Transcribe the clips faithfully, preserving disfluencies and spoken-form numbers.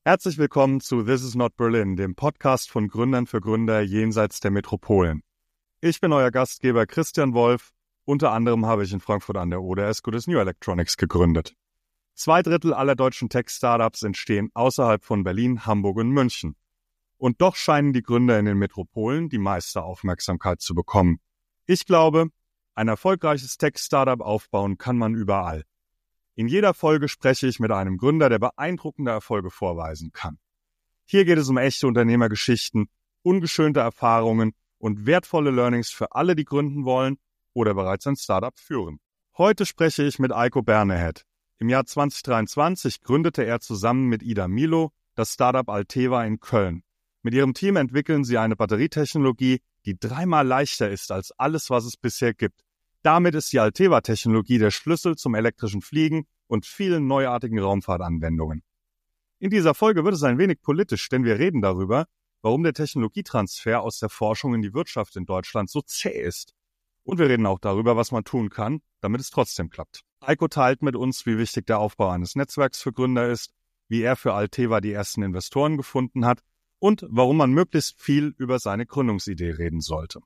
Herzlich willkommen zu This is not Berlin, dem Podcast von Gründern für Gründer jenseits der Metropolen. Ich bin euer Gastgeber Christian Wolf. Unter anderem habe ich in Frankfurt an der Oder As Good As New Electronics gegründet. Zwei Drittel aller deutschen Tech-Startups entstehen außerhalb von Berlin, Hamburg und München. Und doch scheinen die Gründer in den Metropolen die meiste Aufmerksamkeit zu bekommen. Ich glaube, ein erfolgreiches Tech-Startup aufbauen kann man überall. In jeder Folge spreche ich mit einem Gründer, der beeindruckende Erfolge vorweisen kann. Hier geht es um echte Unternehmergeschichten, ungeschönte Erfahrungen und wertvolle Learnings für alle, die gründen wollen oder bereits ein Startup führen. Heute spreche ich mit Eiko Bernehet. Im Jahr zwanzig dreiundzwanzig gründete er zusammen mit Ida Milo das Startup Alteva in Köln. Mit ihrem Team entwickeln sie eine Batterietechnologie, die dreimal leichter ist als alles, was es bisher gibt. Damit ist die Alteva-Technologie der Schlüssel zum elektrischen Fliegen und vielen neuartigen Raumfahrtanwendungen. In dieser Folge wird es ein wenig politisch, denn wir reden darüber, warum der Technologietransfer aus der Forschung in die Wirtschaft in Deutschland so zäh ist. Und wir reden auch darüber, was man tun kann, damit es trotzdem klappt. Eiko teilt mit uns, wie wichtig der Aufbau eines Netzwerks für Gründer ist, wie er für Alteva die ersten Investoren gefunden hat und warum man möglichst viel über seine Gründungsidee reden sollte.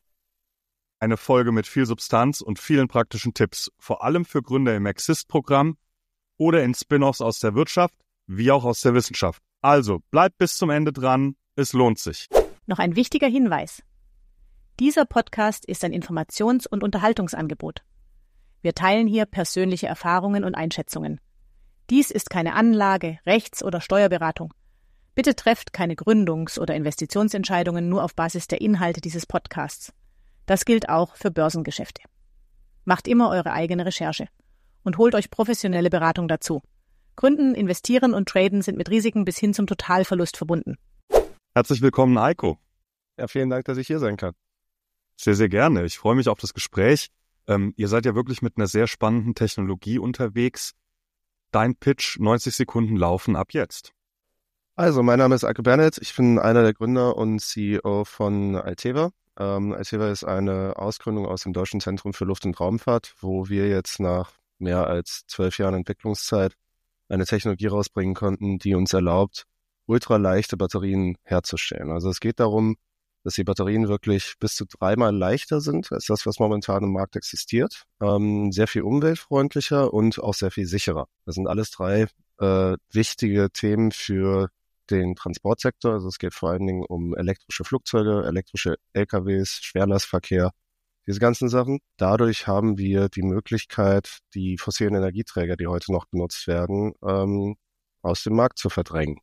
Eine Folge mit viel Substanz und vielen praktischen Tipps, vor allem für Gründer im Exist-Programm oder in Spin-offs aus der Wirtschaft, wie auch aus der Wissenschaft. Also, bleibt bis zum Ende dran, es lohnt sich. Noch ein wichtiger Hinweis. Dieser Podcast ist ein Informations- und Unterhaltungsangebot. Wir teilen hier persönliche Erfahrungen und Einschätzungen. Dies ist keine Anlage-, Rechts- oder Steuerberatung. Bitte trefft keine Gründungs- oder Investitionsentscheidungen nur auf Basis der Inhalte dieses Podcasts. Das gilt auch für Börsengeschäfte. Macht immer eure eigene Recherche und holt euch professionelle Beratung dazu. Gründen, investieren und traden sind mit Risiken bis hin zum Totalverlust verbunden. Herzlich willkommen, Eiko. Ja, vielen Dank, dass ich hier sein kann. Sehr, sehr gerne. Ich freue mich auf das Gespräch. Ähm, ihr seid ja wirklich mit einer sehr spannenden Technologie unterwegs. Dein Pitch, neunzig Sekunden laufen ab jetzt. Also, mein Name ist Eiko Bernehet. Ich bin einer der Gründer und C E O von Alteva. Ähm, Alteva ist eine Ausgründung aus dem Deutschen Zentrum für Luft- und Raumfahrt, wo wir jetzt nach mehr als zwölf Jahren Entwicklungszeit eine Technologie rausbringen konnten, die uns erlaubt, ultraleichte Batterien herzustellen. Also es geht darum, dass die Batterien wirklich bis zu dreimal leichter sind als das, was momentan im Markt existiert. Ähm, sehr viel umweltfreundlicher und auch sehr viel sicherer. Das sind alles drei äh, wichtige Themen für den Transportsektor. Also es geht vor allen Dingen um elektrische Flugzeuge, elektrische L K Ws, Schwerlastverkehr, diese ganzen Sachen. Dadurch haben wir die Möglichkeit, die fossilen Energieträger, die heute noch benutzt werden, ähm, aus dem Markt zu verdrängen.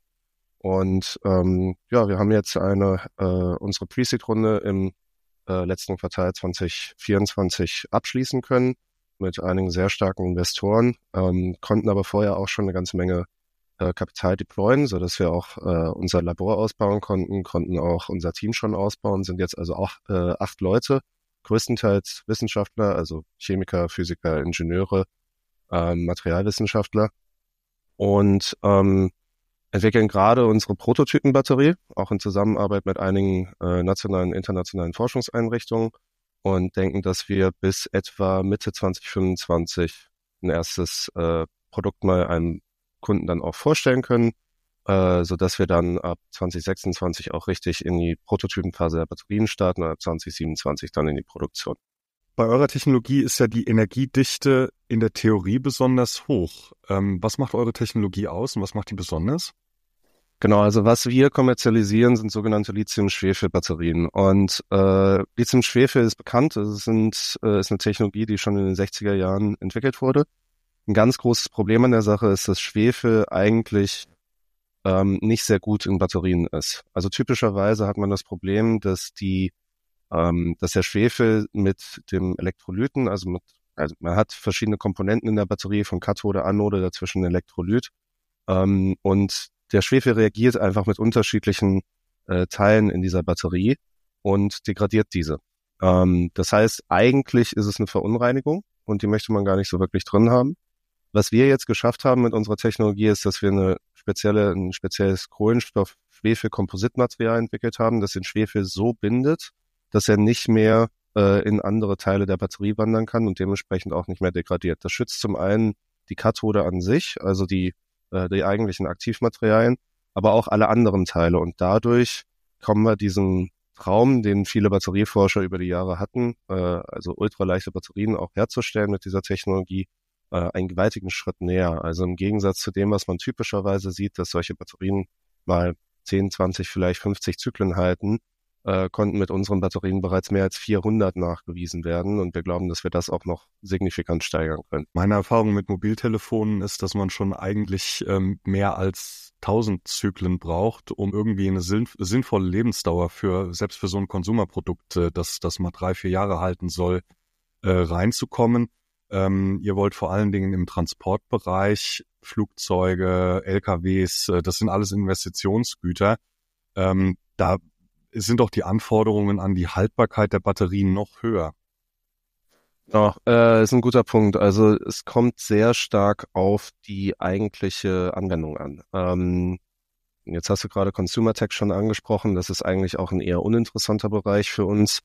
Und ähm, ja, wir haben jetzt eine äh, unsere Pre-Seed-Runde im äh, letzten Quartal zwanzig vierundzwanzig abschließen können mit einigen sehr starken Investoren, ähm, konnten aber vorher auch schon eine ganze Menge äh, Kapital deployen, so dass wir auch äh, unser Labor ausbauen konnten, konnten auch unser Team schon ausbauen, sind jetzt also auch äh, acht Leute, größtenteils Wissenschaftler, also Chemiker, Physiker, Ingenieure, ähm, Materialwissenschaftler und ähm, entwickeln gerade unsere Prototypenbatterie, auch in Zusammenarbeit mit einigen äh, nationalen, internationalen Forschungseinrichtungen und denken, dass wir bis etwa Mitte zwanzig fünfundzwanzig ein erstes äh, Produkt mal einem Kunden dann auch vorstellen können, äh, so dass wir dann ab zwanzig sechsundzwanzig auch richtig in die Prototypenphase der Batterien starten und ab zwanzig siebenundzwanzig dann in die Produktion. Bei eurer Technologie ist ja die Energiedichte in der Theorie besonders hoch. Ähm, was macht eure Technologie aus und was macht die besonders? Genau, also was wir kommerzialisieren, sind sogenannte Lithium-Schwefel-Batterien. Und äh, Lithium-Schwefel ist bekannt, es sind, äh, ist eine Technologie, die schon in den sechziger Jahren entwickelt wurde. Ein ganz großes Problem an der Sache ist, dass Schwefel eigentlich ähm, nicht sehr gut in Batterien ist. Also typischerweise hat man das Problem, dass die, ähm, dass der Schwefel mit dem Elektrolyten, also mit, also man hat verschiedene Komponenten in der Batterie, von Kathode, Anode, dazwischen Elektrolyt, ähm, und der Schwefel reagiert einfach mit unterschiedlichen äh, Teilen in dieser Batterie und degradiert diese. Ähm, das heißt, eigentlich ist es eine Verunreinigung und die möchte man gar nicht so wirklich drin haben. Was wir jetzt geschafft haben mit unserer Technologie ist, dass wir eine spezielle, ein spezielles Kohlenstoff-Schwefel-Kompositmaterial entwickelt haben, das den Schwefel so bindet, dass er nicht mehr äh, in andere Teile der Batterie wandern kann und dementsprechend auch nicht mehr degradiert. Das schützt zum einen die Kathode an sich, also die, äh, die eigentlichen Aktivmaterialien, aber auch alle anderen Teile. Und dadurch kommen wir diesem Traum, den viele Batterieforscher über die Jahre hatten, äh, also ultraleichte Batterien auch herzustellen mit dieser Technologie, äh, einen gewaltigen Schritt näher. Also im Gegensatz zu dem, was man typischerweise sieht, dass solche Batterien mal zehn, zwanzig, vielleicht fünfzig Zyklen halten, äh, konnten mit unseren Batterien bereits mehr als vierhundert nachgewiesen werden. Und wir glauben, dass wir das auch noch signifikant steigern können. Meine Erfahrung mit Mobiltelefonen ist, dass man schon eigentlich ähm, mehr als tausend Zyklen braucht, um irgendwie eine sinn- sinnvolle Lebensdauer für, selbst für so ein Konsumerprodukt, äh, das, das mal drei, vier Jahre halten soll, äh, reinzukommen. Ähm, ihr wollt vor allen Dingen im Transportbereich, Flugzeuge, L K Ws, äh, das sind alles Investitionsgüter. Ähm, da sind doch die Anforderungen an die Haltbarkeit der Batterien noch höher. Ja, äh, ist ein guter Punkt. Also es kommt sehr stark auf die eigentliche Anwendung an. Ähm, jetzt hast du gerade Consumer Tech schon angesprochen. Das ist eigentlich auch ein eher uninteressanter Bereich für uns.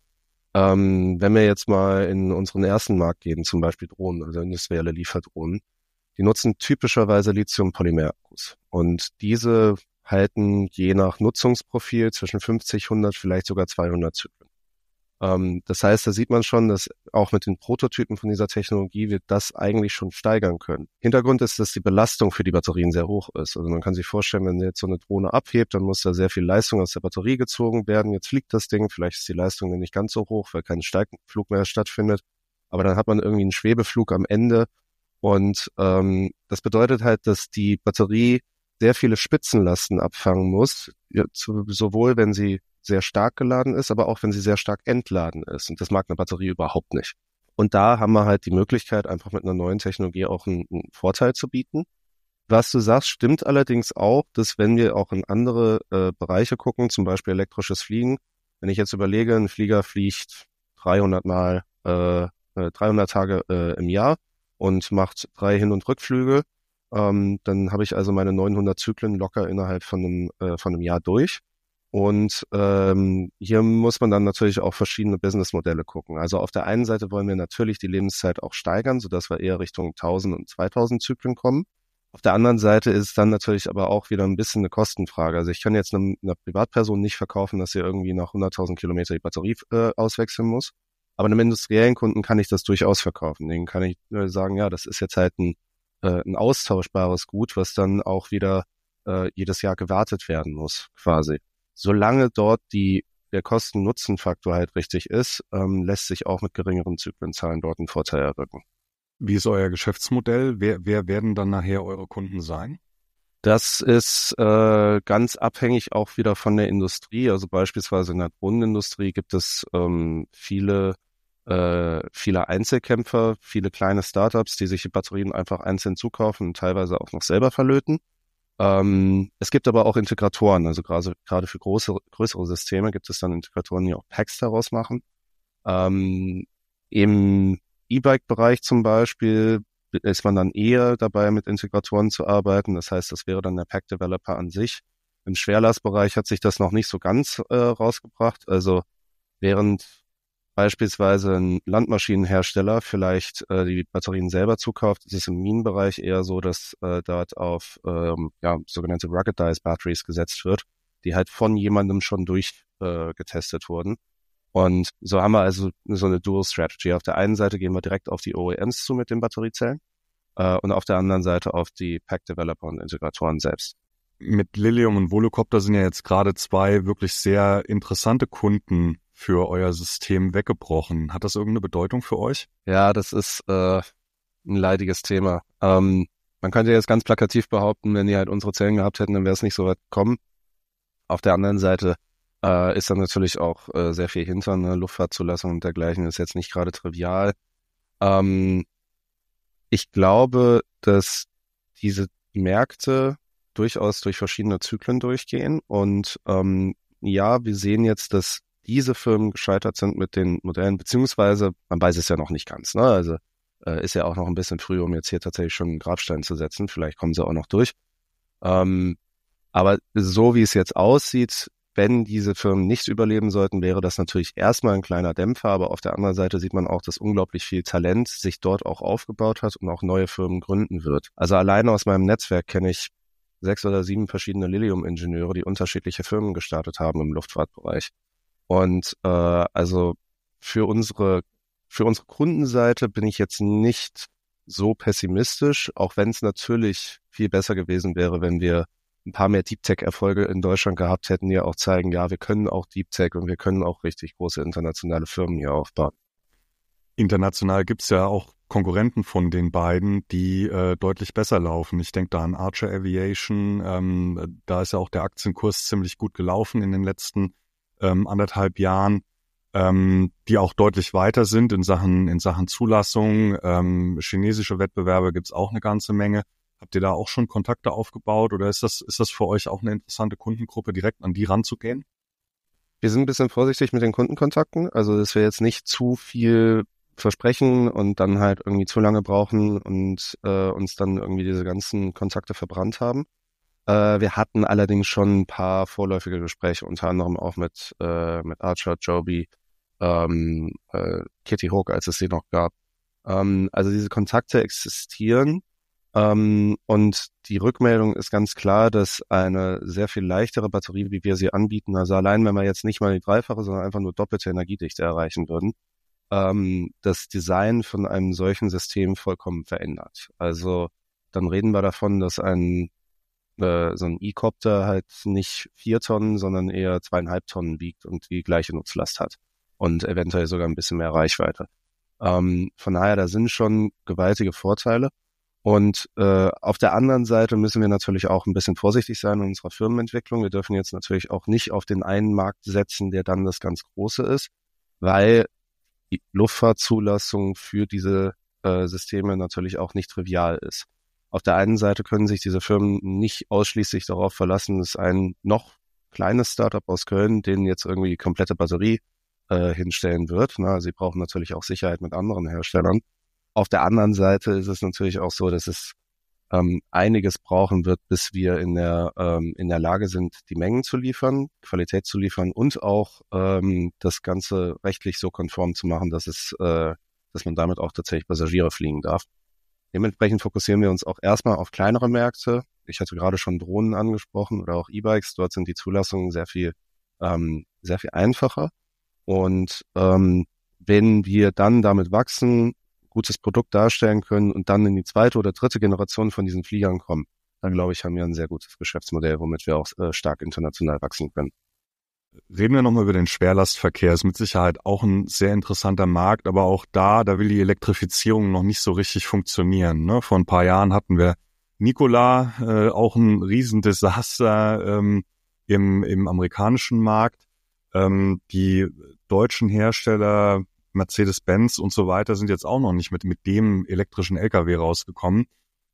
Ähm, wenn wir jetzt mal in unseren ersten Markt gehen, zum Beispiel Drohnen, also industrielle Lieferdrohnen, die nutzen typischerweise Lithium-Polymer-Akkus. Und diese halten je nach Nutzungsprofil zwischen fünfzig, hundert, vielleicht sogar zweihundert Zyklen. Ähm, das heißt, da sieht man schon, dass auch mit den Prototypen von dieser Technologie wir das eigentlich schon steigern können. Hintergrund ist, dass die Belastung für die Batterien sehr hoch ist. Also man kann sich vorstellen, wenn jetzt so eine Drohne abhebt, dann muss da sehr viel Leistung aus der Batterie gezogen werden. Jetzt fliegt das Ding, vielleicht ist die Leistung dann nicht ganz so hoch, weil kein Steigflug mehr stattfindet. Aber dann hat man irgendwie einen Schwebeflug am Ende. Und ähm, das bedeutet halt, dass die Batterie sehr viele Spitzenlasten abfangen muss, ja, zu, sowohl wenn sie sehr stark geladen ist, aber auch wenn sie sehr stark entladen ist. Und das mag eine Batterie überhaupt nicht. Und da haben wir halt die Möglichkeit, einfach mit einer neuen Technologie auch einen, einen Vorteil zu bieten. Was du sagst, stimmt allerdings auch, dass wenn wir auch in andere äh, Bereiche gucken, zum Beispiel elektrisches Fliegen, wenn ich jetzt überlege, ein Flieger fliegt dreihundert Mal, äh, dreihundert Tage äh, im Jahr und macht drei Hin- und Rückflüge, ähm, dann habe ich also meine neunhundert Zyklen locker innerhalb von einem, äh, von einem Jahr durch. Und ähm, hier muss man dann natürlich auch verschiedene Businessmodelle gucken. Also auf der einen Seite wollen wir natürlich die Lebenszeit auch steigern, sodass wir eher Richtung tausend und zweitausend Zyklen kommen. Auf der anderen Seite ist es dann natürlich aber auch wieder ein bisschen eine Kostenfrage. Also ich kann jetzt einer, einer Privatperson nicht verkaufen, dass sie irgendwie nach hunderttausend Kilometer die Batterie äh, auswechseln muss. Aber einem industriellen Kunden kann ich das durchaus verkaufen. Denen kann ich äh, sagen, ja, das ist jetzt halt ein, äh, ein austauschbares Gut, was dann auch wieder äh, jedes Jahr gewartet werden muss, quasi. Solange dort die der Kosten-Nutzen-Faktor halt richtig ist, ähm, lässt sich auch mit geringeren Zyklenzahlen dort einen Vorteil erwirken. Wie ist euer Geschäftsmodell? Wer, wer werden dann nachher eure Kunden sein? Das ist äh, ganz abhängig auch wieder von der Industrie. Also beispielsweise in der Drohnenindustrie gibt es ähm, viele äh, viele Einzelkämpfer, viele kleine Startups, die sich die Batterien einfach einzeln zukaufen und teilweise auch noch selber verlöten. Ähm, es gibt aber auch Integratoren, also gerade gerade für große, größere Systeme gibt es dann Integratoren, die auch Packs daraus machen. Ähm, im E-Bike-Bereich zum Beispiel ist man dann eher dabei, mit Integratoren zu arbeiten. Das heißt, das wäre dann der Pack-Developer an sich. Im Schwerlastbereich hat sich das noch nicht so ganz äh, rausgebracht. Also während beispielsweise ein Landmaschinenhersteller vielleicht äh, die Batterien selber zukauft, ist es im Minenbereich eher so, dass äh, dort auf ähm, ja, sogenannte Ruggedized Batteries gesetzt wird, die halt von jemandem schon durchgetestet äh, wurden. Und so haben wir also so eine Dual Strategy. Auf der einen Seite gehen wir direkt auf die O E Ms zu mit den Batteriezellen äh, und auf der anderen Seite auf die Pack-Developer und Integratoren selbst. Mit Lilium und Volocopter sind ja jetzt gerade zwei wirklich sehr interessante Kunden für euer System weggebrochen. Hat das irgendeine Bedeutung für euch? Ja, das ist äh, ein leidiges Thema. Ähm, man könnte jetzt ganz plakativ behaupten, wenn die halt unsere Zellen gehabt hätten, dann wäre es nicht so weit gekommen. Auf der anderen Seite äh, ist dann natürlich auch äh, sehr viel hinter, ne? Luftfahrtzulassung und dergleichen ist jetzt nicht gerade trivial. Ähm, ich glaube, dass diese Märkte durchaus durch verschiedene Zyklen durchgehen und ähm, ja, wir sehen jetzt, dass diese Firmen gescheitert sind mit den Modellen, beziehungsweise man weiß es ja noch nicht ganz, ne? Also äh, ist ja auch noch ein bisschen früh, um jetzt hier tatsächlich schon einen Grabstein zu setzen. Vielleicht kommen sie auch noch durch. Ähm, aber so wie es jetzt aussieht, wenn diese Firmen nicht überleben sollten, wäre das natürlich erstmal ein kleiner Dämpfer, aber auf der anderen Seite sieht man auch, dass unglaublich viel Talent sich dort auch aufgebaut hat und auch neue Firmen gründen wird. Also alleine aus meinem Netzwerk kenne ich sechs oder sieben verschiedene Lilium-Ingenieure, die unterschiedliche Firmen gestartet haben im Luftfahrtbereich. Und äh, also für unsere für unsere Kundenseite bin ich jetzt nicht so pessimistisch, auch wenn es natürlich viel besser gewesen wäre, wenn wir ein paar mehr Deep Tech-Erfolge in Deutschland gehabt hätten, die ja auch zeigen, ja, wir können auch Deep Tech und wir können auch richtig große internationale Firmen hier aufbauen. International gibt's ja auch Konkurrenten von den beiden, die äh, deutlich besser laufen. Ich denke da an Archer Aviation, ähm, da ist ja auch der Aktienkurs ziemlich gut gelaufen in den letzten ähm, anderthalb Jahren, ähm, die auch deutlich weiter sind in Sachen in Sachen Zulassung. Ähm, chinesische Wettbewerber gibt's auch eine ganze Menge. Habt ihr da auch schon Kontakte aufgebaut oder ist das ist das für euch auch eine interessante Kundengruppe, direkt an die ranzugehen? Wir sind ein bisschen vorsichtig mit den Kundenkontakten, also dass wir jetzt nicht zu viel versprechen und dann halt irgendwie zu lange brauchen und äh, uns dann irgendwie diese ganzen Kontakte verbrannt haben. Äh, wir hatten allerdings schon ein paar vorläufige Gespräche, unter anderem auch mit äh, mit Archer, Joby, ähm, äh, Kitty Hawk, als es sie noch gab. Ähm, also diese Kontakte existieren. Ähm, und die Rückmeldung ist ganz klar, dass eine sehr viel leichtere Batterie, wie wir sie anbieten, also allein wenn wir jetzt nicht mal die dreifache, sondern einfach nur doppelte Energiedichte erreichen würden, ähm, das Design von einem solchen System vollkommen verändert. Also dann reden wir davon, dass ein äh, so ein E-Copter halt nicht vier Tonnen, sondern eher zweieinhalb Tonnen wiegt und die gleiche Nutzlast hat und eventuell sogar ein bisschen mehr Reichweite. Ähm, von daher, da sind schon gewaltige Vorteile. Und äh, auf der anderen Seite müssen wir natürlich auch ein bisschen vorsichtig sein in unserer Firmenentwicklung. Wir dürfen jetzt natürlich auch nicht auf den einen Markt setzen, der dann das ganz Große ist, weil die Luftfahrtzulassung für diese äh, Systeme natürlich auch nicht trivial ist. Auf der einen Seite können sich diese Firmen nicht ausschließlich darauf verlassen, dass ein noch kleines Startup aus Köln denen jetzt irgendwie die komplette Batterie äh, hinstellen wird. Na, sie brauchen natürlich auch Sicherheit mit anderen Herstellern. Auf der anderen Seite ist es natürlich auch so, dass es ähm, einiges brauchen wird, bis wir in der ähm, in der Lage sind, die Mengen zu liefern, Qualität zu liefern und auch ähm, das Ganze rechtlich so konform zu machen, dass es, äh, dass man damit auch tatsächlich Passagiere fliegen darf. Dementsprechend fokussieren wir uns auch erstmal auf kleinere Märkte. Ich hatte gerade schon Drohnen angesprochen oder auch E-Bikes. Dort sind die Zulassungen sehr viel ähm, sehr viel einfacher. Und ähm, wenn wir dann damit wachsen, gutes Produkt darstellen können und dann in die zweite oder dritte Generation von diesen Fliegern kommen, dann glaube ich, haben wir ein sehr gutes Geschäftsmodell, womit wir auch äh, stark international wachsen können. Reden wir nochmal über den Schwerlastverkehr. Ist mit Sicherheit auch ein sehr interessanter Markt, aber auch da, da will die Elektrifizierung noch nicht so richtig funktionieren. Ne? Vor ein paar Jahren hatten wir Nikola, äh, auch ein Riesendesaster ähm, im, im amerikanischen Markt. Ähm, die deutschen Hersteller Mercedes-Benz und so weiter sind jetzt auch noch nicht mit mit dem elektrischen L K W rausgekommen.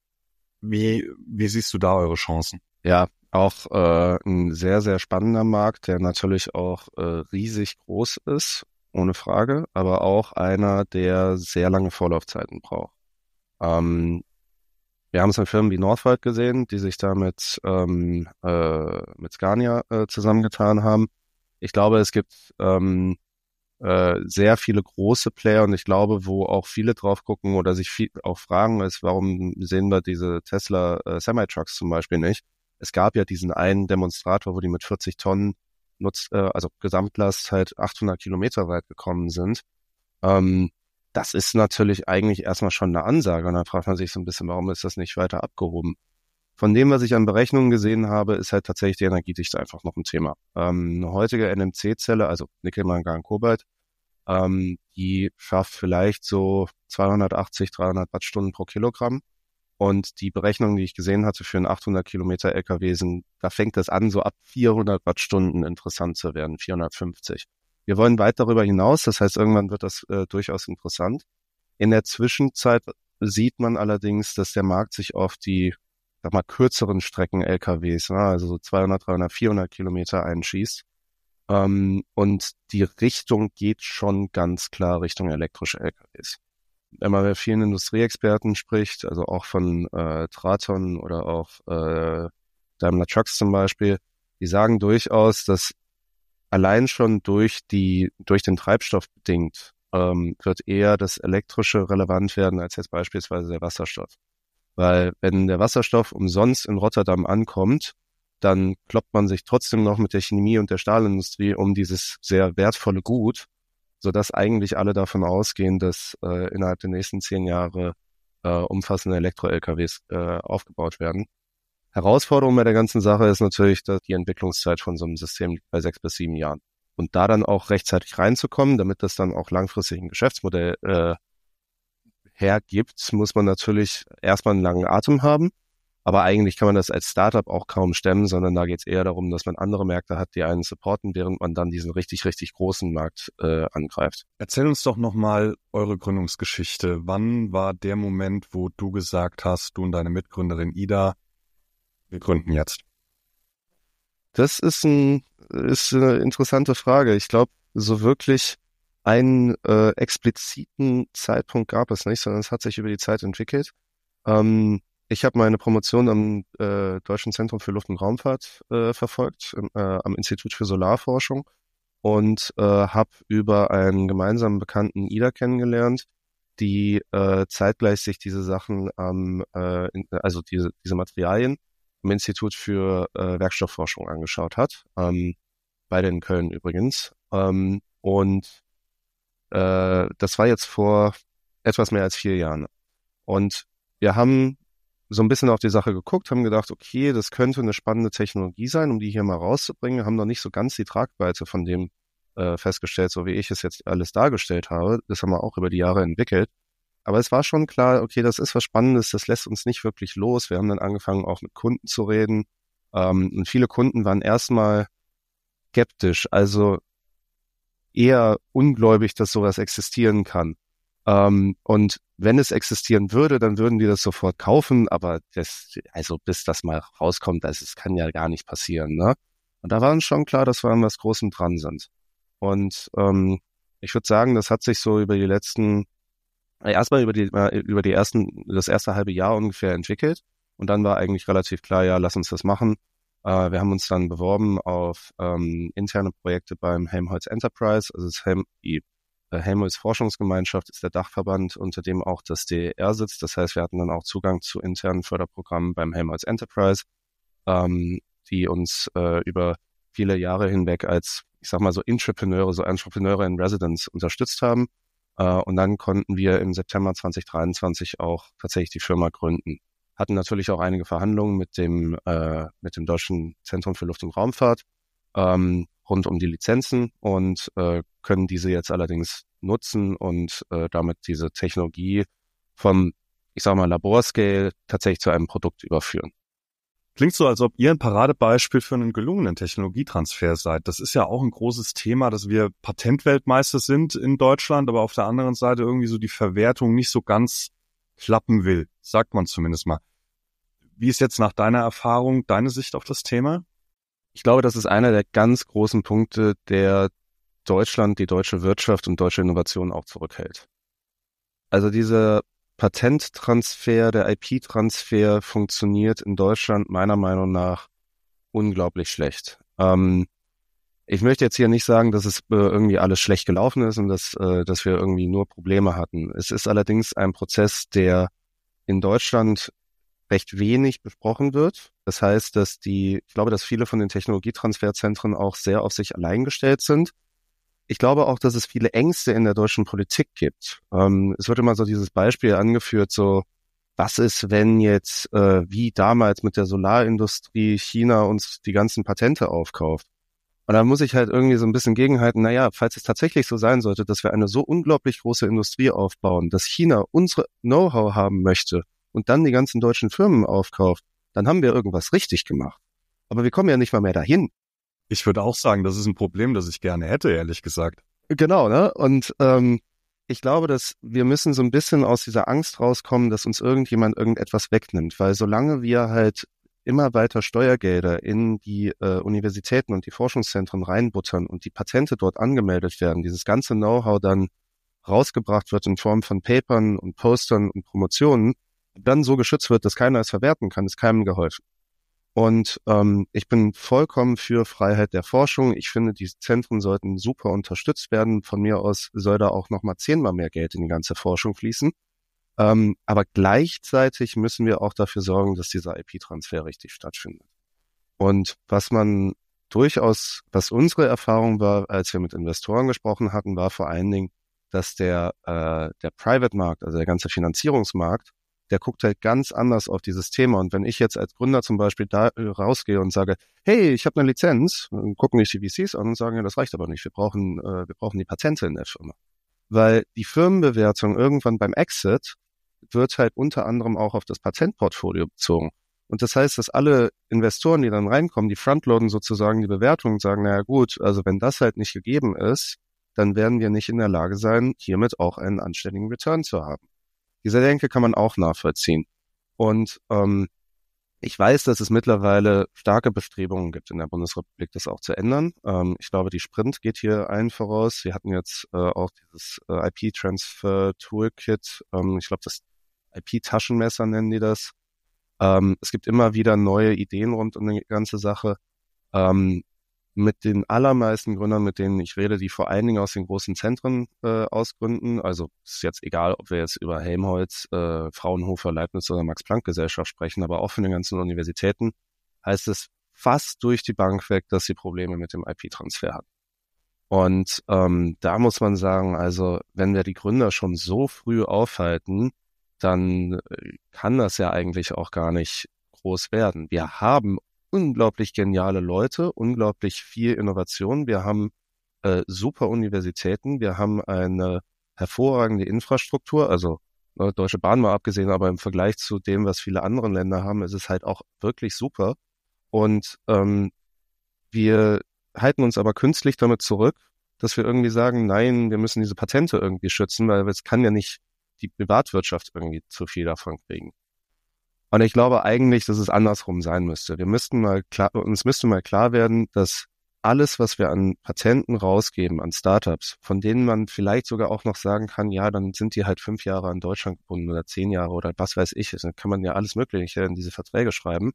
Wie wie siehst du da eure Chancen? Ja, auch äh, ein sehr, sehr spannender Markt, der natürlich auch äh, riesig groß ist, ohne Frage, aber auch einer, der sehr lange Vorlaufzeiten braucht. Ähm, wir haben es an Firmen wie Northvolt gesehen, die sich da mit, ähm, äh, mit Scania äh, zusammengetan haben. Ich glaube, es gibt ähm, äh, sehr viele große Player und ich glaube, wo auch viele drauf gucken oder sich viel auch fragen, ist, warum sehen wir diese Tesla äh, Semi-Trucks zum Beispiel nicht? Es gab ja diesen einen Demonstrator, wo die mit vierzig Tonnen Nutz, äh, also Gesamtlast halt achthundert Kilometer weit gekommen sind. Ähm, das ist natürlich eigentlich erstmal schon eine Ansage und dann fragt man sich so ein bisschen, warum ist das nicht weiter abgehoben? Von dem, was ich an Berechnungen gesehen habe, ist halt tatsächlich die Energiedichte einfach noch ein Thema. Ähm, eine heutige N M C-Zelle, also Nickel, Mangan, Kobalt, ähm, die schafft vielleicht so zweihundertachtzig, dreihundert Wattstunden pro Kilogramm. Und die Berechnungen, die ich gesehen hatte für einen achthundert Kilometer L K W sind, da fängt das an, so ab vierhundert Wattstunden interessant zu werden, vierhundertfünfzig. Wir wollen weit darüber hinaus, das heißt, irgendwann wird das äh, durchaus interessant. In der Zwischenzeit sieht man allerdings, dass der Markt sich auf die sag mal, kürzeren Strecken L K Ws, ne, also so zweihundert, dreihundert, vierhundert Kilometer einschießt. Ähm, und die Richtung geht schon ganz klar Richtung elektrische L K Ws. Wenn man mit vielen Industrieexperten spricht, also auch von äh, Traton oder auch äh, Daimler Trucks zum Beispiel, die sagen durchaus, dass allein schon durch die durch den Treibstoff bedingt ähm, wird eher das Elektrische relevant werden als jetzt beispielsweise der Wasserstoff. Weil wenn der Wasserstoff umsonst in Rotterdam ankommt, dann kloppt man sich trotzdem noch mit der Chemie und der Stahlindustrie um dieses sehr wertvolle Gut, sodass eigentlich alle davon ausgehen, dass äh, innerhalb der nächsten zehn Jahre äh, umfassende Elektro-L K Ws äh, aufgebaut werden. Herausforderung bei der ganzen Sache ist natürlich, dass die Entwicklungszeit von so einem System liegt bei sechs bis sieben Jahren. Und da dann auch rechtzeitig reinzukommen, damit das dann auch langfristig ein Geschäftsmodell äh, hergibt, muss man natürlich erstmal einen langen Atem haben. Aber eigentlich kann man das als Startup auch kaum stemmen, sondern da geht es eher darum, dass man andere Märkte hat, die einen supporten, während man dann diesen richtig, richtig großen Markt äh, angreift. Erzähl uns doch nochmal eure Gründungsgeschichte. Wann war der Moment, wo du gesagt hast, du und deine Mitgründerin Ida, wir gründen jetzt? Das ist, ein, ist eine interessante Frage. Ich glaube, so wirklich einen äh, expliziten Zeitpunkt gab es nicht, sondern es hat sich über die Zeit entwickelt. Ähm, Ich habe meine Promotion am äh, Deutschen Zentrum für Luft- und Raumfahrt äh, verfolgt, äh, am Institut für Solarforschung und äh, habe über einen gemeinsamen Bekannten Ida kennengelernt, die äh, zeitgleich sich diese Sachen, ähm, äh, in, also diese, diese Materialien am Institut für äh, Werkstoffforschung angeschaut hat, ähm, beide in Köln übrigens. Ähm, und äh, das war jetzt vor etwas mehr als vier Jahren. Und wir haben so ein bisschen auf die Sache geguckt, haben gedacht, okay, das könnte eine spannende Technologie sein, um die hier mal rauszubringen, haben noch nicht so ganz die Tragweite von dem äh, festgestellt, so wie ich es jetzt alles dargestellt habe. Das haben wir auch über die Jahre entwickelt. Aber es war schon klar, okay, das ist was Spannendes, das lässt uns nicht wirklich los. Wir haben dann angefangen, auch mit Kunden zu reden. Ähm, und viele Kunden waren erstmal skeptisch, also eher ungläubig, dass sowas existieren kann. Ähm, und wenn es existieren würde, dann würden die das sofort kaufen, aber das, also bis das mal rauskommt, also es kann ja gar nicht passieren, ne? Und da war uns schon klar, dass wir an was Großem dran sind. Und ähm, ich würde sagen, das hat sich so über die letzten, äh, erstmal über die äh, über die ersten, das erste halbe Jahr ungefähr entwickelt. Und dann war eigentlich relativ klar, ja, lass uns das machen. Äh, wir haben uns dann beworben auf ähm, interne Projekte beim Helmholtz Enterprise, also das Helm, die Helmholtz Forschungsgemeinschaft ist der Dachverband, unter dem auch das D E R sitzt. Das heißt, wir hatten dann auch Zugang zu internen Förderprogrammen beim Helmholtz Enterprise, ähm, die uns äh, über viele Jahre hinweg als, ich sag mal so Intrapreneure, so Entrepreneure in Residence unterstützt haben. Äh, und dann konnten wir im September zwanzig dreiundzwanzig auch tatsächlich die Firma gründen. Hatten natürlich auch einige Verhandlungen mit dem äh, mit dem Deutschen Zentrum für Luft- und Raumfahrt. Ähm, rund um die Lizenzen und äh, können diese jetzt allerdings nutzen und äh, damit diese Technologie vom, ich sag mal, Laborscale tatsächlich zu einem Produkt überführen. Klingt so, als ob ihr ein Paradebeispiel für einen gelungenen Technologietransfer seid. Das ist ja auch ein großes Thema, dass wir Patentweltmeister sind in Deutschland, aber auf der anderen Seite irgendwie so die Verwertung nicht so ganz klappen will, sagt man zumindest mal. Wie ist jetzt nach deiner Erfahrung deine Sicht auf das Thema? Ich glaube, das ist einer der ganz großen Punkte, der Deutschland, die deutsche Wirtschaft und deutsche Innovation auch zurückhält. Also dieser Patenttransfer, der I P-Transfer funktioniert in Deutschland meiner Meinung nach unglaublich schlecht. Ähm, ich möchte jetzt hier nicht sagen, dass es äh, irgendwie alles schlecht gelaufen ist und dass, äh, dass wir irgendwie nur Probleme hatten. Es ist allerdings ein Prozess, der in Deutschland recht wenig besprochen wird. Das heißt, dass die, ich glaube, dass viele von den Technologietransferzentren auch sehr auf sich allein gestellt sind. Ich glaube auch, dass es viele Ängste in der deutschen Politik gibt. Ähm, es wird immer so dieses Beispiel angeführt, so, was ist, wenn jetzt, äh, wie damals mit der Solarindustrie China uns die ganzen Patente aufkauft? Und da muss ich halt irgendwie so ein bisschen gegenhalten, naja, falls es tatsächlich so sein sollte, dass wir eine so unglaublich große Industrie aufbauen, dass China unsere Know-how haben möchte, und dann die ganzen deutschen Firmen aufkauft, dann haben wir irgendwas richtig gemacht. Aber wir kommen ja nicht mal mehr dahin. Ich würde auch sagen, das ist ein Problem, das ich gerne hätte, ehrlich gesagt. Genau, ne? Und ähm, ich glaube, dass wir müssen so ein bisschen aus dieser Angst rauskommen, dass uns irgendjemand irgendetwas wegnimmt. Weil solange wir halt immer weiter Steuergelder in die äh, Universitäten und die Forschungszentren reinbuttern und die Patente dort angemeldet werden, dieses ganze Know-how dann rausgebracht wird in Form von Papern und Postern und Promotionen, dann so geschützt wird, dass keiner es verwerten kann, ist keinem geholfen. Und ähm, ich bin vollkommen für Freiheit der Forschung. Ich finde, die Zentren sollten super unterstützt werden. Von mir aus soll da auch nochmal zehnmal mehr Geld in die ganze Forschung fließen. Ähm, aber gleichzeitig müssen wir auch dafür sorgen, dass dieser I P-Transfer richtig stattfindet. Und was man durchaus, was unsere Erfahrung war, als wir mit Investoren gesprochen hatten, war vor allen Dingen, dass der äh, der Private-Markt, also der ganze Finanzierungsmarkt, der guckt halt ganz anders auf dieses Thema. Und wenn ich jetzt als Gründer zum Beispiel da äh, rausgehe und sage, hey, ich habe eine Lizenz, dann gucken mich die V Cs an und sagen, ja, das reicht aber nicht, wir brauchen äh, wir brauchen die Patente in der Firma. Weil die Firmenbewertung irgendwann beim Exit wird halt unter anderem auch auf das Patentportfolio bezogen. Und das heißt, dass alle Investoren, die dann reinkommen, die frontloaden sozusagen die Bewertung und sagen, naja gut, also wenn das halt nicht gegeben ist, dann werden wir nicht in der Lage sein, hiermit auch einen anständigen Return zu haben. Diese Denke kann man auch nachvollziehen. Und ähm, ich weiß, dass es mittlerweile starke Bestrebungen gibt in der Bundesrepublik, das auch zu ändern. Ähm, ich glaube, die Sprint geht hier allen voraus. Wir hatten jetzt äh, auch dieses äh, I P-Transfer-Toolkit. Ähm, ich glaube, das I P-Taschenmesser nennen die das. Ähm, es gibt immer wieder neue Ideen rund um die ganze Sache. Ähm, mit den allermeisten Gründern, mit denen ich rede, die vor allen Dingen aus den großen Zentren äh, ausgründen, also ist jetzt egal, ob wir jetzt über Helmholtz, äh, Fraunhofer, Leibniz oder Max-Planck-Gesellschaft sprechen, aber auch von den ganzen Universitäten, heißt es fast durch die Bank weg, dass sie Probleme mit dem I P-Transfer hatten. Und ähm, da muss man sagen, also wenn wir die Gründer schon so früh aufhalten, dann kann das ja eigentlich auch gar nicht groß werden. Wir haben unglaublich geniale Leute, unglaublich viel Innovation. Wir haben äh, super Universitäten, wir haben eine hervorragende Infrastruktur, also ne, Deutsche Bahn mal abgesehen, aber im Vergleich zu dem, was viele andere Länder haben, ist es halt auch wirklich super. Und ähm, wir halten uns aber künstlich damit zurück, dass wir irgendwie sagen, nein, wir müssen diese Patente irgendwie schützen, weil es kann ja nicht die Privatwirtschaft irgendwie zu viel davon kriegen. Und ich glaube eigentlich, dass es andersrum sein müsste. Wir müssten mal klar, uns müsste mal klar werden, dass alles, was wir an Patenten rausgeben, an Startups, von denen man vielleicht sogar auch noch sagen kann, ja, dann sind die halt fünf Jahre an Deutschland gebunden oder zehn Jahre oder was weiß ich. Dann kann man ja alles Mögliche in diese Verträge schreiben.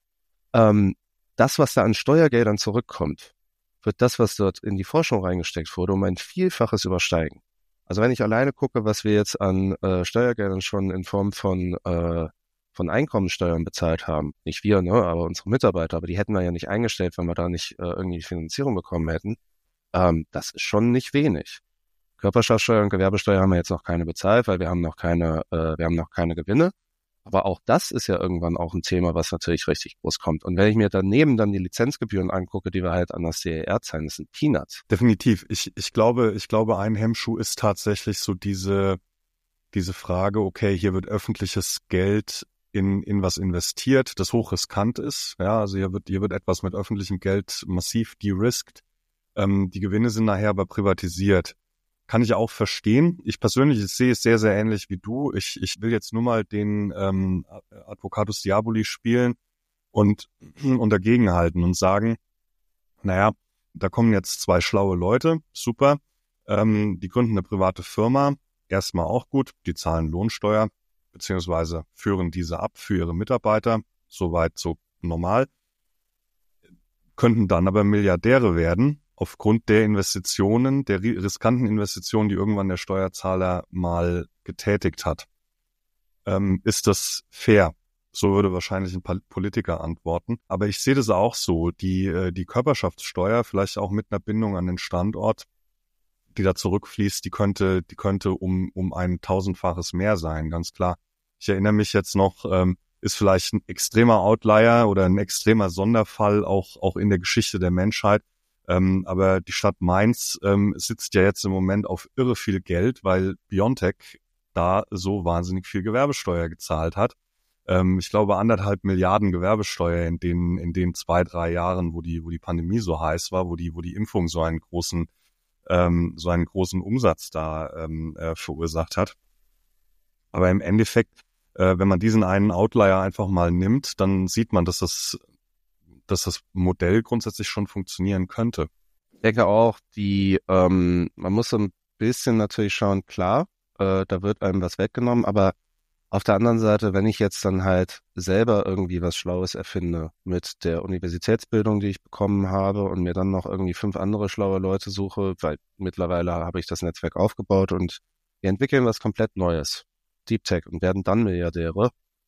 Ähm, das, was da an Steuergeldern zurückkommt, wird das, was dort in die Forschung reingesteckt wurde, um ein Vielfaches übersteigen. Also wenn ich alleine gucke, was wir jetzt an äh, Steuergeldern schon in Form von äh, von Einkommensteuern bezahlt haben, nicht wir, ne, aber unsere Mitarbeiter, aber die hätten wir ja nicht eingestellt, wenn wir da nicht äh, irgendwie Finanzierung bekommen hätten, ähm, das ist schon nicht wenig. Körperschaftsteuer und Gewerbesteuer haben wir jetzt noch keine bezahlt, weil wir haben noch keine, äh, wir haben noch keine Gewinne. Aber auch das ist ja irgendwann auch ein Thema, was natürlich richtig groß kommt. Und wenn ich mir daneben dann die Lizenzgebühren angucke, die wir halt an das C E R zahlen, das sind Peanuts. Definitiv. Ich, ich glaube, ich glaube, ein Hemmschuh ist tatsächlich so diese, diese Frage, okay, hier wird öffentliches Geld in, in was investiert, das hochriskant ist. Ja, also hier wird, hier wird etwas mit öffentlichem Geld massiv de-risked. Ähm, die Gewinne sind nachher aber privatisiert. Kann ich auch verstehen. Ich persönlich sehe es sehr, sehr ähnlich wie du. Ich, ich will jetzt nur mal den ähm, Advocatus Diaboli spielen und, und dagegenhalten und sagen, naja, da kommen jetzt zwei schlaue Leute, super. Ähm, die gründen eine private Firma, erstmal auch gut, die zahlen Lohnsteuer, beziehungsweise führen diese ab für ihre Mitarbeiter, soweit so normal, könnten dann aber Milliardäre werden, aufgrund der Investitionen, der riskanten Investitionen, die irgendwann der Steuerzahler mal getätigt hat. Ähm, ist das fair? So würde wahrscheinlich ein Politiker antworten. Aber ich sehe das auch so, die, die Körperschaftssteuer, vielleicht auch mit einer Bindung an den Standort, die da zurückfließt, die könnte, die könnte um, um ein tausendfaches mehr sein, ganz klar. Ich erinnere mich jetzt noch, ähm, ist vielleicht ein extremer Outlier oder ein extremer Sonderfall auch, auch in der Geschichte der Menschheit. Ähm, aber die Stadt Mainz ähm, sitzt ja jetzt im Moment auf irre viel Geld, weil BioNTech da so wahnsinnig viel Gewerbesteuer gezahlt hat. Ähm, ich glaube anderthalb Milliarden Gewerbesteuer in den, in den zwei, drei Jahren, wo die, wo die Pandemie so heiß war, wo die, wo die Impfung so einen großen ähm, so einen großen Umsatz da ähm, äh, verursacht hat. Aber im Endeffekt, äh, wenn man diesen einen Outlier einfach mal nimmt, dann sieht man, dass das, dass das Modell grundsätzlich schon funktionieren könnte. Ich denke auch, die, ähm, man muss so ein bisschen natürlich schauen, klar, äh, da wird einem was weggenommen, aber auf der anderen Seite, wenn ich jetzt dann halt selber irgendwie was Schlaues erfinde mit der Universitätsbildung, die ich bekommen habe und mir dann noch irgendwie fünf andere schlaue Leute suche, weil mittlerweile habe ich das Netzwerk aufgebaut und wir entwickeln was komplett Neues. Deep Tech und werden dann Milliardäre,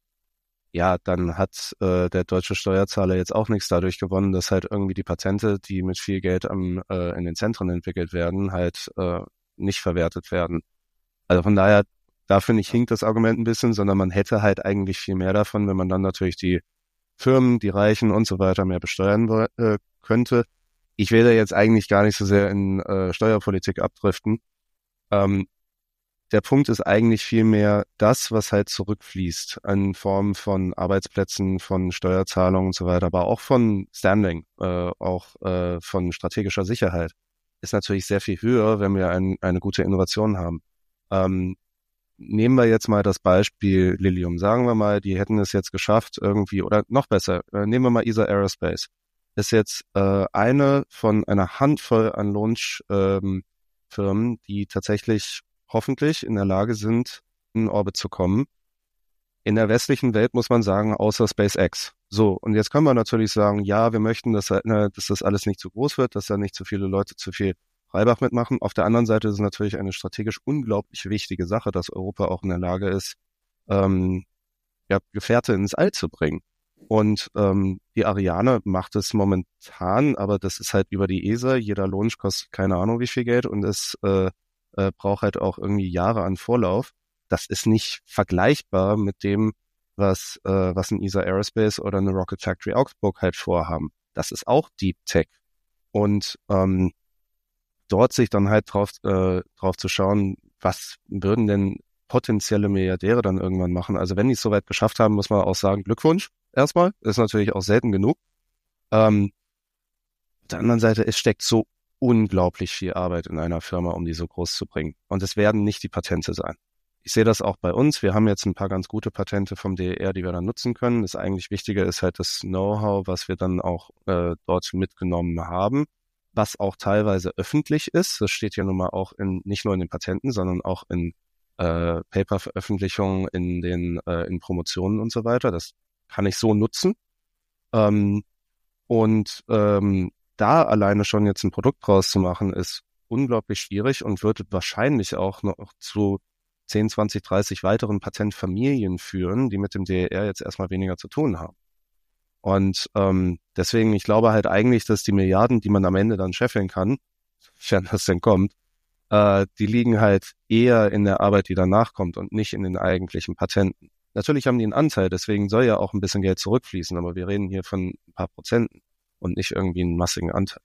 ja, dann hat äh, der deutsche Steuerzahler jetzt auch nichts dadurch gewonnen, dass halt irgendwie die Patente, die mit viel Geld am, äh, in den Zentren entwickelt werden, halt äh, nicht verwertet werden. Also von daher, da finde ich, hinkt das Argument ein bisschen, sondern man hätte halt eigentlich viel mehr davon, wenn man dann natürlich die Firmen, die Reichen und so weiter mehr besteuern äh, könnte. Ich will da jetzt eigentlich gar nicht so sehr in äh, Steuerpolitik abdriften. Ähm, Der Punkt ist eigentlich vielmehr das, was halt zurückfließt in Form von Arbeitsplätzen, von Steuerzahlungen und so weiter, aber auch von Standing, äh, auch äh, von strategischer Sicherheit, ist natürlich sehr viel höher, wenn wir ein, eine gute Innovation haben. Ähm, nehmen wir jetzt mal das Beispiel Lilium. Sagen wir mal, die hätten es jetzt geschafft irgendwie, oder noch besser, äh, nehmen wir mal E S A Aerospace. Ist jetzt äh, eine von einer Handvoll an Launch-Firmen, ähm, die tatsächlich hoffentlich in der Lage sind, in Orbit zu kommen. In der westlichen Welt muss man sagen, außer SpaceX. So, und jetzt können wir natürlich sagen, ja, wir möchten, dass, ne, dass das alles nicht zu groß wird, dass da nicht zu viele Leute zu viel Reibach mitmachen. Auf der anderen Seite ist es natürlich eine strategisch unglaublich wichtige Sache, dass Europa auch in der Lage ist, ähm, ja, Gefährte ins All zu bringen. Und ähm, die Ariane macht es momentan, aber das ist halt über die E S A. Jeder Launch kostet keine Ahnung wie viel Geld und es äh, äh, braucht halt auch irgendwie Jahre an Vorlauf. Das ist nicht vergleichbar mit dem, was äh, was ein E S A Aerospace oder eine Rocket Factory Augsburg halt vorhaben. Das ist auch Deep Tech. Und ähm, dort sich dann halt drauf äh, drauf zu schauen, was würden denn potenzielle Milliardäre dann irgendwann machen. Also wenn die es soweit geschafft haben, muss man auch sagen, Glückwunsch erstmal. Ist natürlich auch selten genug. Ähm, auf der anderen Seite, es steckt so unglaublich viel Arbeit in einer Firma, um die so groß zu bringen. Und es werden nicht die Patente sein. Ich sehe das auch bei uns. Wir haben jetzt ein paar ganz gute Patente vom D E R, die wir dann nutzen können. Das eigentlich Wichtige ist halt das Know-how, was wir dann auch äh, dort mitgenommen haben, was auch teilweise öffentlich ist. Das steht ja nun mal auch in nicht nur in den Patenten, sondern auch in äh, Paper-Veröffentlichungen, in den äh, in Promotionen und so weiter. Das kann ich so nutzen. Ähm, und ähm, da alleine schon jetzt ein Produkt draus zu machen, ist unglaublich schwierig und wird wahrscheinlich auch noch zu zehn, zwanzig, dreißig weiteren Patentfamilien führen, die mit dem D E R jetzt erstmal weniger zu tun haben. Und ähm, deswegen, ich glaube halt eigentlich, dass die Milliarden, die man am Ende dann scheffeln kann, wenn das denn kommt, äh, die liegen halt eher in der Arbeit, die danach kommt und nicht in den eigentlichen Patenten. Natürlich haben die einen Anteil, deswegen soll ja auch ein bisschen Geld zurückfließen, aber wir reden hier von ein paar Prozenten und nicht irgendwie einen massigen Anteil.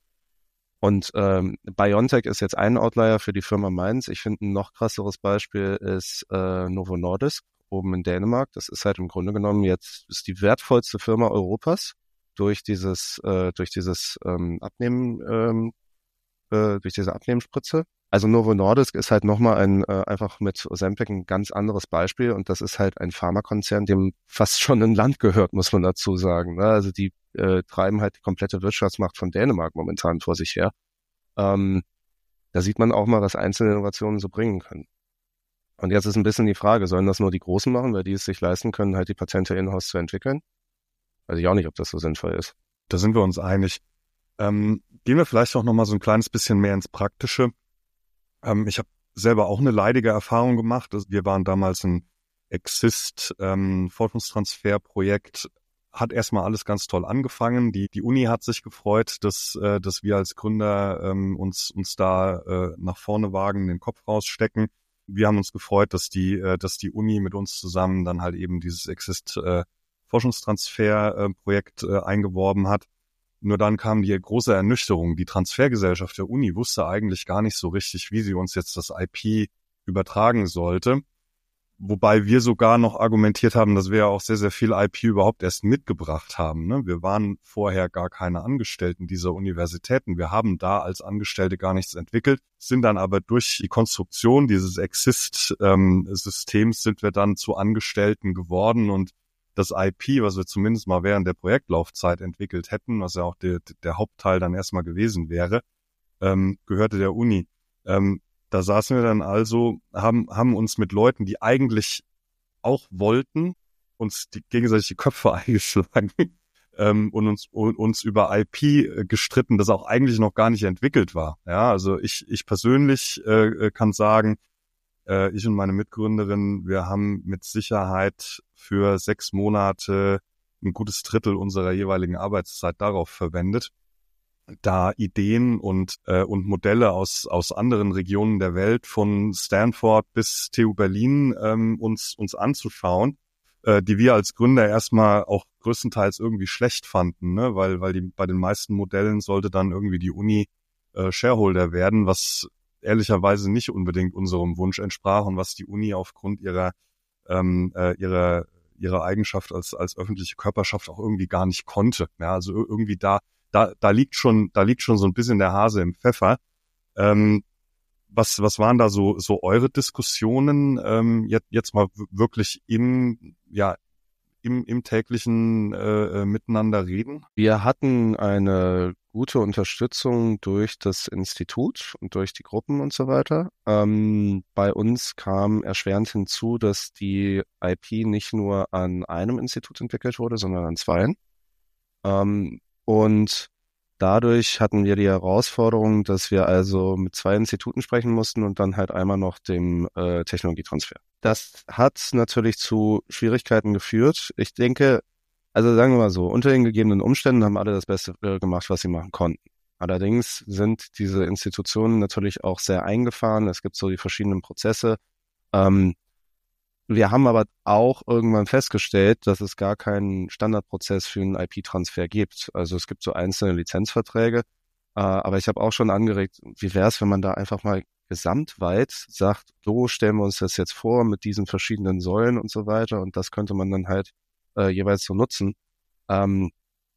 Und ähm, BioNTech ist jetzt ein Outlier für die Firma Mainz. Ich finde, ein noch krasseres Beispiel ist äh, Novo Nordisk oben in Dänemark. Das ist halt im Grunde genommen jetzt ist die wertvollste Firma Europas durch dieses äh, durch dieses ähm, Abnehmen ähm, äh, durch diese Abnehmspritze. Also Novo Nordisk ist halt nochmal ein äh, einfach mit Ozempic ein ganz anderes Beispiel und das ist halt ein Pharmakonzern, dem fast schon ein Land gehört, muss man dazu sagen. Ne? Also die äh, treiben halt die komplette Wirtschaftsmacht von Dänemark momentan vor sich her. Ähm, da sieht man auch mal, was einzelne Innovationen so bringen können. Und jetzt ist ein bisschen die Frage, sollen das nur die Großen machen, weil die es sich leisten können, halt die Patente in-house zu entwickeln? Weiß ich auch nicht, ob das so sinnvoll ist. Da sind wir uns einig. Ähm, gehen wir vielleicht auch noch mal so ein kleines bisschen mehr ins Praktische. Ähm, ich habe selber auch eine leidige Erfahrung gemacht. Also wir waren damals ein Exist ähm, Forschungstransferprojekt. Hat erstmal alles ganz toll angefangen. Die die Uni hat sich gefreut, dass äh, dass wir als Gründer ähm, uns uns da äh, nach vorne wagen, den Kopf rausstecken. Wir haben uns gefreut, dass die äh, dass die Uni mit uns zusammen dann halt eben dieses Exist äh, Forschungstransferprojekt äh, eingeworben hat. Nur dann kam die große Ernüchterung. Die Transfergesellschaft der Uni wusste eigentlich gar nicht so richtig, wie sie uns jetzt das I P übertragen sollte. Wobei wir sogar noch argumentiert haben, dass wir ja auch sehr, sehr viel I P überhaupt erst mitgebracht haben. Ne? Wir waren vorher gar keine Angestellten dieser Universitäten. Wir haben da als Angestellte gar nichts entwickelt, sind dann aber durch die Konstruktion dieses Exist-Systems sind wir dann zu Angestellten geworden und das I P, was wir zumindest mal während der Projektlaufzeit entwickelt hätten, was ja auch der, der Hauptteil dann erstmal gewesen wäre, ähm, gehörte der Uni. Ähm, Da saßen wir dann also, haben haben uns mit Leuten, die eigentlich auch wollten, uns die, gegenseitig die Köpfe eingeschlagen ähm, und uns und, uns über I P gestritten, das auch eigentlich noch gar nicht entwickelt war. Ja, also ich ich persönlich äh, kann sagen, äh, ich und meine Mitgründerin, wir haben mit Sicherheit für sechs Monate ein gutes Drittel unserer jeweiligen Arbeitszeit darauf verwendet, da Ideen und äh, und Modelle aus aus anderen Regionen der Welt, von Stanford bis T U Berlin, ähm, uns uns anzuschauen, äh, die wir als Gründer erstmal auch größtenteils irgendwie schlecht fanden, ne, weil weil die bei den meisten Modellen sollte dann irgendwie die Uni äh, Shareholder werden, was ehrlicherweise nicht unbedingt unserem Wunsch entsprach und was die Uni aufgrund ihrer ähm, äh, ihrer ihrer Eigenschaft als als öffentliche Körperschaft auch irgendwie gar nicht konnte. Ja, also irgendwie da Da, da liegt schon, da liegt schon so ein bisschen der Hase im Pfeffer. Ähm, was, was waren da so, so eure Diskussionen ähm, jetzt, jetzt mal w- wirklich im, ja, im, im täglichen äh, Miteinander reden? Wir hatten eine gute Unterstützung durch das Institut und durch die Gruppen und so weiter. Ähm, bei uns kam erschwerend hinzu, dass die I P nicht nur an einem Institut entwickelt wurde, sondern an zweien. Ähm, Und dadurch hatten wir die Herausforderung, dass wir also mit zwei Instituten sprechen mussten und dann halt einmal noch dem äh, Technologietransfer. Das hat natürlich zu Schwierigkeiten geführt. Ich denke, also sagen wir mal so, unter den gegebenen Umständen haben alle das Beste äh, gemacht, was sie machen konnten. Allerdings sind diese Institutionen natürlich auch sehr eingefahren. Es gibt so die verschiedenen Prozesse. Ähm, Wir haben aber auch irgendwann festgestellt, dass es gar keinen Standardprozess für einen I P-Transfer gibt. Also es gibt so einzelne Lizenzverträge, äh, aber ich habe auch schon angeregt, wie wäre es, wenn man da einfach mal gesamtweit sagt, so stellen wir uns das jetzt vor mit diesen verschiedenen Säulen und so weiter, und das könnte man dann halt äh, jeweils so nutzen. Ähm,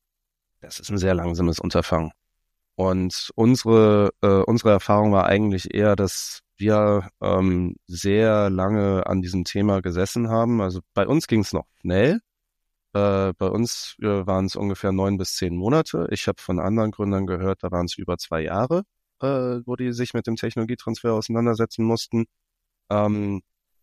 das ist ein sehr langsames Unterfangen. Und unsere äh, unsere Erfahrung war eigentlich eher, dass wir ähm, sehr lange an diesem Thema gesessen haben. Also bei uns ging es noch schnell. Äh, bei uns äh, waren es ungefähr neun bis zehn Monate. Ich habe von anderen Gründern gehört, da waren es über zwei Jahre, äh, wo die sich mit dem Technologietransfer auseinandersetzen mussten. Ähm,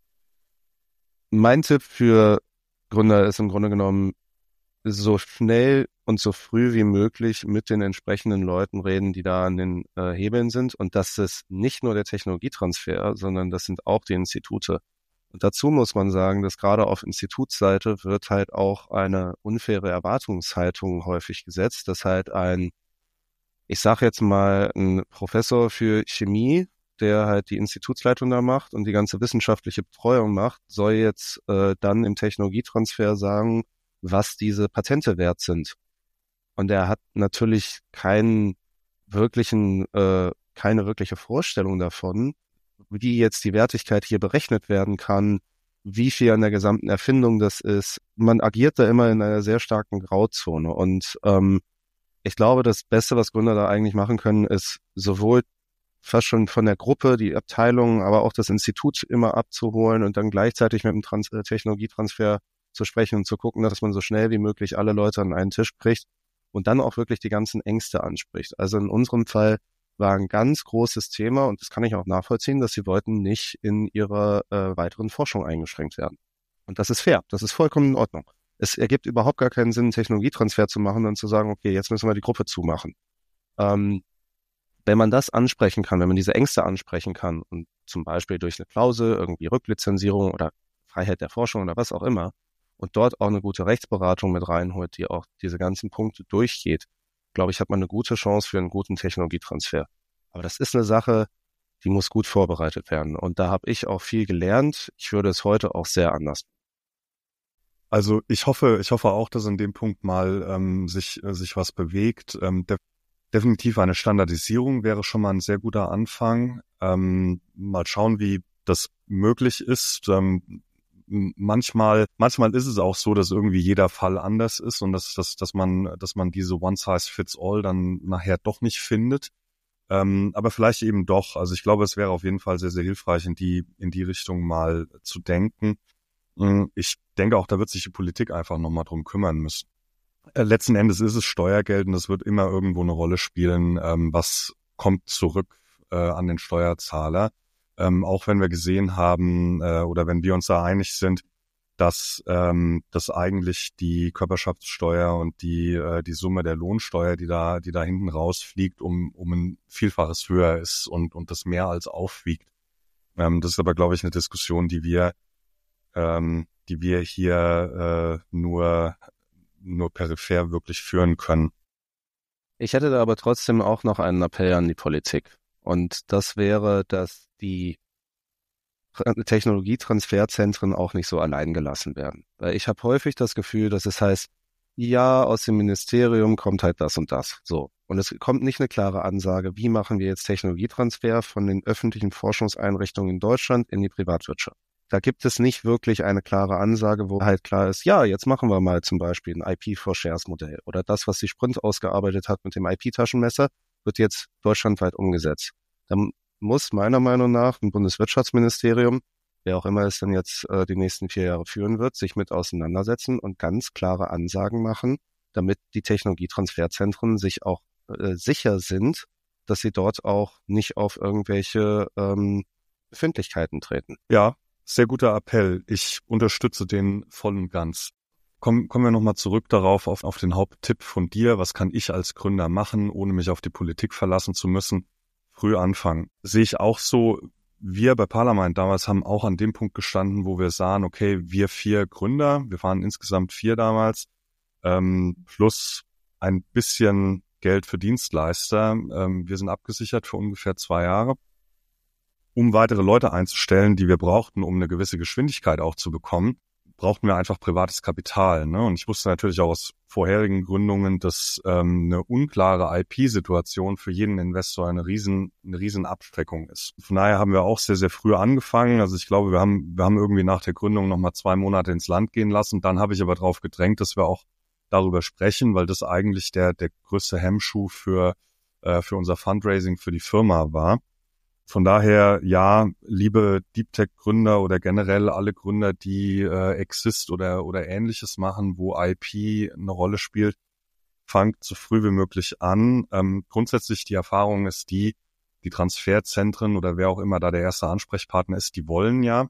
mein Tipp für Gründer ist im Grunde genommen, so schnell und so früh wie möglich mit den entsprechenden Leuten reden, die da an den äh, Hebeln sind. Und das ist nicht nur der Technologietransfer, sondern das sind auch die Institute. Und dazu muss man sagen, dass gerade auf Institutsseite wird halt auch eine unfaire Erwartungshaltung häufig gesetzt, dass halt ein, ich sage jetzt mal, ein Professor für Chemie, der halt die Institutsleitung da macht und die ganze wissenschaftliche Betreuung macht, soll jetzt äh, dann im Technologietransfer sagen, was diese Patente wert sind. Und er hat natürlich keinen wirklichen, äh, keine wirkliche Vorstellung davon, wie jetzt die Wertigkeit hier berechnet werden kann, wie viel an der gesamten Erfindung das ist. Man agiert da immer in einer sehr starken Grauzone. Und ähm, ich glaube, das Beste, was Gründer da eigentlich machen können, ist sowohl fast schon von der Gruppe, die Abteilung, aber auch das Institut immer abzuholen und dann gleichzeitig mit dem Trans- äh, Technologietransfer zu sprechen und zu gucken, dass man so schnell wie möglich alle Leute an einen Tisch kriegt und dann auch wirklich die ganzen Ängste anspricht. Also in unserem Fall war ein ganz großes Thema, und das kann ich auch nachvollziehen, dass sie wollten nicht in ihrer äh, weiteren Forschung eingeschränkt werden. Und das ist fair, das ist vollkommen in Ordnung. Es ergibt überhaupt gar keinen Sinn, einen Technologietransfer zu machen und zu sagen, okay, jetzt müssen wir die Gruppe zumachen. Ähm, wenn man das ansprechen kann, wenn man diese Ängste ansprechen kann und zum Beispiel durch eine Klausel, irgendwie Rücklizenzierung oder Freiheit der Forschung oder was auch immer, und dort auch eine gute Rechtsberatung mit reinholt, die auch diese ganzen Punkte durchgeht, glaube ich, hat man eine gute Chance für einen guten Technologietransfer. Aber das ist eine Sache, die muss gut vorbereitet werden. Und da habe ich auch viel gelernt. Ich würde es heute auch sehr anders. Also ich hoffe, ich hoffe auch, dass in dem Punkt mal ähm, sich äh, sich was bewegt. Ähm, de- definitiv eine Standardisierung wäre schon mal ein sehr guter Anfang. Ähm, mal schauen, wie das möglich ist. Ähm, manchmal, manchmal ist es auch so, dass irgendwie jeder Fall anders ist und dass, dass, dass man, dass man diese One-Size-Fits-All dann nachher doch nicht findet. Ähm, aber vielleicht eben doch. Also ich glaube, es wäre auf jeden Fall sehr, sehr hilfreich, in die, in die Richtung mal zu denken. Ich denke auch, da wird sich die Politik einfach nochmal drum kümmern müssen. Äh, letzten Endes ist es Steuergeld und das wird immer irgendwo eine Rolle spielen. Ähm, was kommt zurück äh, an den Steuerzahler? Ähm, auch wenn wir gesehen haben äh, oder wenn wir uns da einig sind, dass ähm, dass eigentlich die Körperschaftssteuer und die äh, die Summe der Lohnsteuer, die da die da hinten rausfliegt, um um ein Vielfaches höher ist und und das mehr als aufwiegt. Ähm, das ist aber, glaube ich, eine Diskussion, die wir, ähm, die wir hier äh, nur, nur peripher wirklich führen können. Ich hätte da aber trotzdem auch noch einen Appell an die Politik. Und das wäre, dass die Technologietransferzentren auch nicht so allein gelassen werden. Weil ich habe häufig das Gefühl, dass es heißt, ja, aus dem Ministerium kommt halt das und das. So. Und es kommt nicht eine klare Ansage, wie machen wir jetzt Technologietransfer von den öffentlichen Forschungseinrichtungen in Deutschland in die Privatwirtschaft. Da gibt es nicht wirklich eine klare Ansage, wo halt klar ist, ja, jetzt machen wir mal zum Beispiel ein I P for Shares Modell oder das, was die Sprint ausgearbeitet hat mit dem I P-Taschenmesser, wird jetzt deutschlandweit umgesetzt. Dann muss meiner Meinung nach ein Bundeswirtschaftsministerium, wer auch immer es dann jetzt äh, die nächsten vier Jahre führen wird, sich mit auseinandersetzen und ganz klare Ansagen machen, damit die Technologietransferzentren sich auch äh, sicher sind, dass sie dort auch nicht auf irgendwelche ähm, Befindlichkeiten treten. Ja, sehr guter Appell. Ich unterstütze den voll und ganz. Kommen, kommen wir nochmal zurück darauf, auf, auf den Haupttipp von dir. Was kann ich als Gründer machen, ohne mich auf die Politik verlassen zu müssen? Früh anfangen. Sehe ich auch so. Wir bei Parlament damals haben auch an dem Punkt gestanden, wo wir sahen, okay, wir vier Gründer, wir waren insgesamt vier damals, ähm, plus ein bisschen Geld für Dienstleister. Ähm, wir sind abgesichert für ungefähr zwei Jahre, um weitere Leute einzustellen, die wir brauchten, um eine gewisse Geschwindigkeit auch zu bekommen, brauchten wir einfach privates Kapital. Ne? Und ich wusste natürlich auch aus vorherigen Gründungen, dass ähm, eine unklare I P-Situation für jeden Investor eine riesen, eine riesen Abschreckung ist. Von daher haben wir auch sehr, sehr früh angefangen. Also ich glaube, wir haben, wir haben irgendwie nach der Gründung nochmal zwei Monate ins Land gehen lassen. Dann habe ich aber darauf gedrängt, dass wir auch darüber sprechen, weil das eigentlich der, der größte Hemmschuh für, äh, für unser Fundraising für die Firma war. Von daher, ja, liebe Deep Tech-Gründer oder generell alle Gründer, die äh, Exist oder oder Ähnliches machen, wo I P eine Rolle spielt, fangt so früh wie möglich an. Ähm, grundsätzlich die Erfahrung ist die, die Transferzentren oder wer auch immer da der erste Ansprechpartner ist, die wollen ja.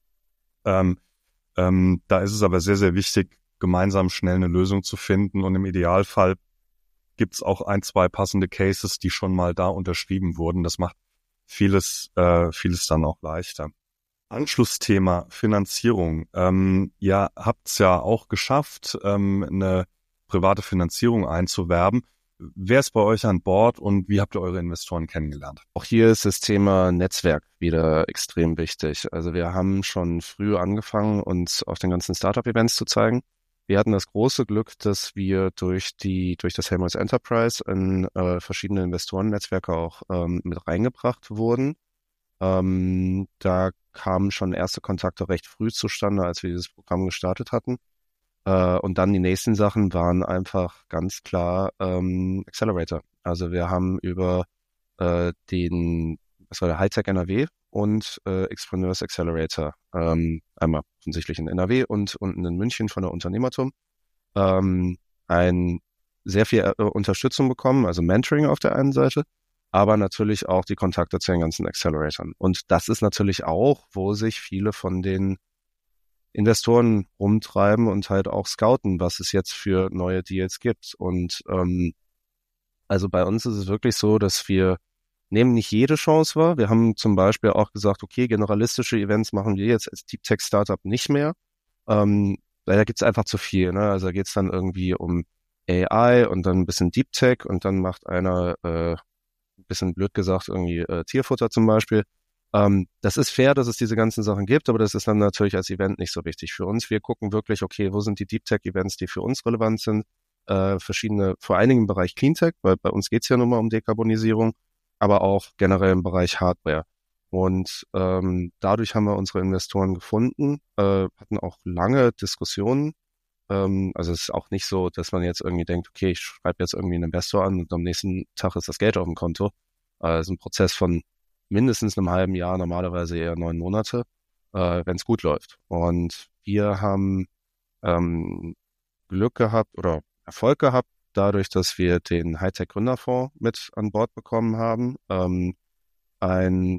Ähm, ähm, da ist es aber sehr, sehr wichtig, gemeinsam schnell eine Lösung zu finden und im Idealfall gibt's auch ein, zwei passende Cases, die schon mal da unterschrieben wurden. Das macht vieles, äh, vieles dann auch leichter. Anschlussthema Finanzierung. Ähm, ihr habt's ja auch geschafft, ähm, eine private Finanzierung einzuwerben. Wer ist bei euch an Bord und wie habt ihr eure Investoren kennengelernt? Auch hier ist das Thema Netzwerk wieder extrem wichtig. Also wir haben schon früh angefangen, uns auf den ganzen Startup-Events zu zeigen. Wir hatten das große Glück, dass wir durch die durch das Helmholtz Enterprise in äh, verschiedene Investorennetzwerke auch ähm, mit reingebracht wurden. Ähm, da kamen schon erste Kontakte recht früh zustande, als wir dieses Programm gestartet hatten. Äh, und dann die nächsten Sachen waren einfach ganz klar ähm, Accelerator. Also wir haben über äh, den, was war der, Hightech N R W und äh, Xpreneurs Accelerator, ähm, einmal offensichtlich in N R W und unten in München von der Unternehmertum, ähm, ein sehr viel äh, Unterstützung bekommen, also Mentoring auf der einen Seite, aber natürlich auch die Kontakte zu den ganzen Acceleratoren. Und das ist natürlich auch, wo sich viele von den Investoren rumtreiben und halt auch scouten, was es jetzt für neue Deals gibt. Und ähm, also bei uns ist es wirklich so, dass wir nehmen nicht jede Chance wahr. Wir haben zum Beispiel auch gesagt, okay, generalistische Events machen wir jetzt als Deep Tech Startup nicht mehr. Ähm, weil da gibt's einfach zu viel. Ne? Also da geht's dann irgendwie um A I und dann ein bisschen Deep Tech und dann macht einer, äh, ein bisschen blöd gesagt, irgendwie äh, Tierfutter zum Beispiel. Ähm, das ist fair, dass es diese ganzen Sachen gibt, aber das ist dann natürlich als Event nicht so wichtig für uns. Wir gucken wirklich, okay, wo sind die Deep Tech Events, die für uns relevant sind? Äh, verschiedene, vor allen Dingen im Bereich Cleantech, weil bei uns geht's ja nun mal um Dekarbonisierung, aber auch generell im Bereich Hardware. Und ähm, dadurch haben wir unsere Investoren gefunden, äh, hatten auch lange Diskussionen. Ähm, also es ist auch nicht so, dass man jetzt irgendwie denkt, okay, ich schreibe jetzt irgendwie einen Investor an und am nächsten Tag ist das Geld auf dem Konto. Äh, es ist ein Prozess von mindestens einem halben Jahr, normalerweise eher neun Monate, äh, wenn es gut läuft. Und wir haben ähm, Glück gehabt oder Erfolg gehabt, dadurch, dass wir den Hightech-Gründerfonds mit an Bord bekommen haben. Ähm, ein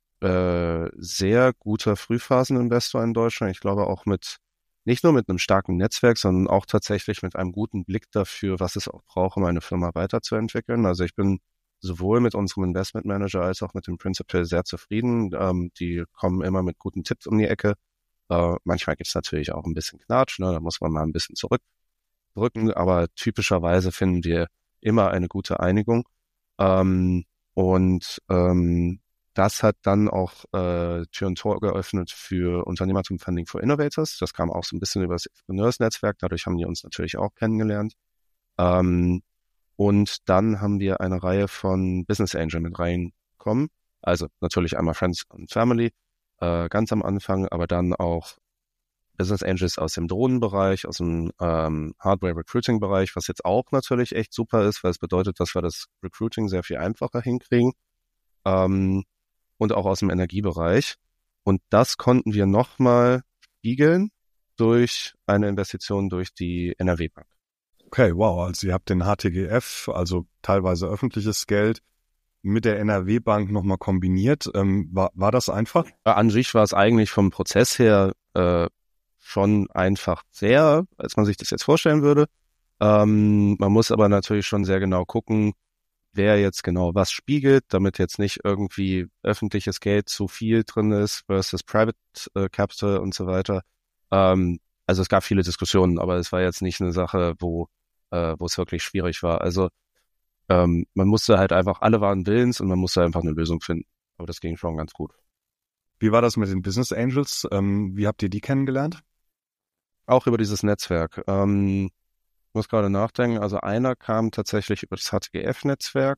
äh, sehr guter Frühphaseninvestor in Deutschland. Ich glaube auch mit, nicht nur mit einem starken Netzwerk, sondern auch tatsächlich mit einem guten Blick dafür, was es auch braucht, um eine Firma weiterzuentwickeln. Also ich bin sowohl mit unserem Investment Manager als auch mit dem Principal sehr zufrieden. Ähm, die kommen immer mit guten Tipps um die Ecke. Äh, manchmal gibt es natürlich auch ein bisschen Knatsch, ne? Da muss man mal ein bisschen zurückdrücken, aber typischerweise finden wir immer eine gute Einigung. Ähm, und ähm, das hat dann auch äh, Tür und Tor geöffnet für Unternehmertum Funding for Innovators. Das kam auch so ein bisschen über das Entrepreneurs-Netzwerk. Dadurch haben die uns natürlich auch kennengelernt. Ähm, und dann haben wir eine Reihe von Business Angel mit reinkommen. Also natürlich einmal Friends and Family, äh, ganz am Anfang, aber dann auch Business Angels aus dem Drohnenbereich, aus dem ähm, Hardware-Recruiting-Bereich, was jetzt auch natürlich echt super ist, weil es bedeutet, dass wir das Recruiting sehr viel einfacher hinkriegen. Ähm, und auch aus dem Energiebereich. Und das konnten wir nochmal spiegeln durch eine Investition durch die N R W-Bank. Okay, wow. Also ihr habt den H T G F, also teilweise öffentliches Geld, mit der N R W-Bank nochmal kombiniert. Ähm, war, war das einfach? An sich war es eigentlich vom Prozess her äh, schon einfach sehr, als man sich das jetzt vorstellen würde. Ähm, man muss aber natürlich schon sehr genau gucken, wer jetzt genau was spiegelt, damit jetzt nicht irgendwie öffentliches Geld zu viel drin ist versus Private äh, Capital und so weiter. Ähm, also es gab viele Diskussionen, aber es war jetzt nicht eine Sache, wo äh, wo es wirklich schwierig war. Also ähm, man musste halt einfach, alle waren willens und man musste einfach eine Lösung finden. Aber das ging schon ganz gut. Wie war das mit den Business Angels? Ähm, wie habt ihr die kennengelernt? Auch über dieses Netzwerk. Ähm, Ich muss gerade nachdenken, also einer kam tatsächlich über das H T G F-Netzwerk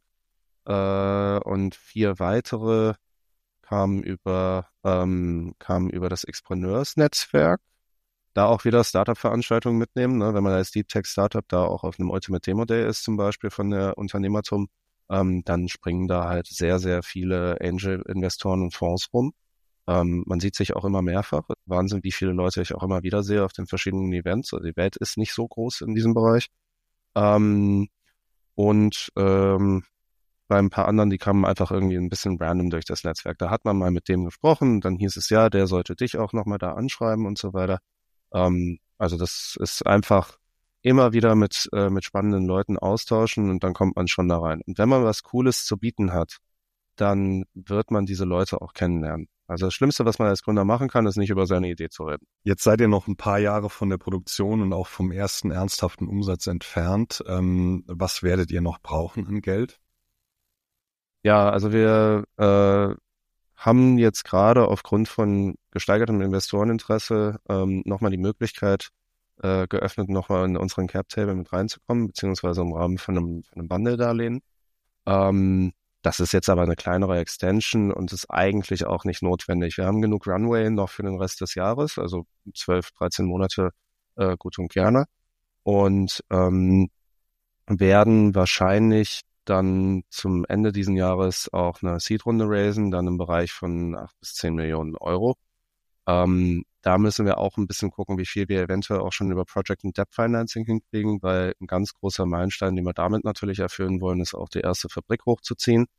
äh, und vier weitere kamen über ähm, kamen über das Expreneurs-Netzwerk. Da auch wieder Startup-Veranstaltungen mitnehmen, ne? Wenn man als Deep Tech Startup da auch auf einem Ultimate Demo Day ist zum Beispiel von der Unternehmertum, ähm, dann springen da halt sehr, sehr viele Angel-Investoren und Fonds rum. Ähm, man sieht sich auch immer mehrfach. Wahnsinn, wie viele Leute ich auch immer wieder sehe auf den verschiedenen Events. Also die Welt ist nicht so groß in diesem Bereich. Ähm, und ähm, bei ein paar anderen, die kamen einfach irgendwie ein bisschen random durch das Netzwerk. Da hat man mal mit dem gesprochen, dann hieß es ja, der sollte dich auch nochmal da anschreiben und so weiter. Ähm, also das ist einfach immer wieder mit äh, mit spannenden Leuten austauschen und dann kommt man schon da rein. Und wenn man was Cooles zu bieten hat, dann wird man diese Leute auch kennenlernen. Also das Schlimmste, was man als Gründer machen kann, ist nicht über seine Idee zu reden. Jetzt seid ihr noch ein paar Jahre von der Produktion und auch vom ersten ernsthaften Umsatz entfernt. Ähm, was werdet ihr noch brauchen an Geld? Ja, also wir äh, haben jetzt gerade aufgrund von gesteigertem Investoreninteresse ähm, nochmal die Möglichkeit äh, geöffnet, nochmal in unseren Cap-Table mit reinzukommen, beziehungsweise im Rahmen von einem, von einem Bundle-Darlehen. Ähm, Das ist jetzt aber eine kleinere Extension und ist eigentlich auch nicht notwendig. Wir haben genug Runway noch für den Rest des Jahres, also zwölf, dreizehn Monate äh, gut und gerne. Und ähm, werden wahrscheinlich dann zum Ende diesen Jahres auch eine Seed-Runde raisen, dann im Bereich von acht bis zehn Millionen Euro. Ähm, da müssen wir auch ein bisschen gucken, wie viel wir eventuell auch schon über Project und Debt Financing hinkriegen, weil ein ganz großer Meilenstein, den wir damit natürlich erfüllen wollen, ist auch die erste Fabrik hochzuziehen.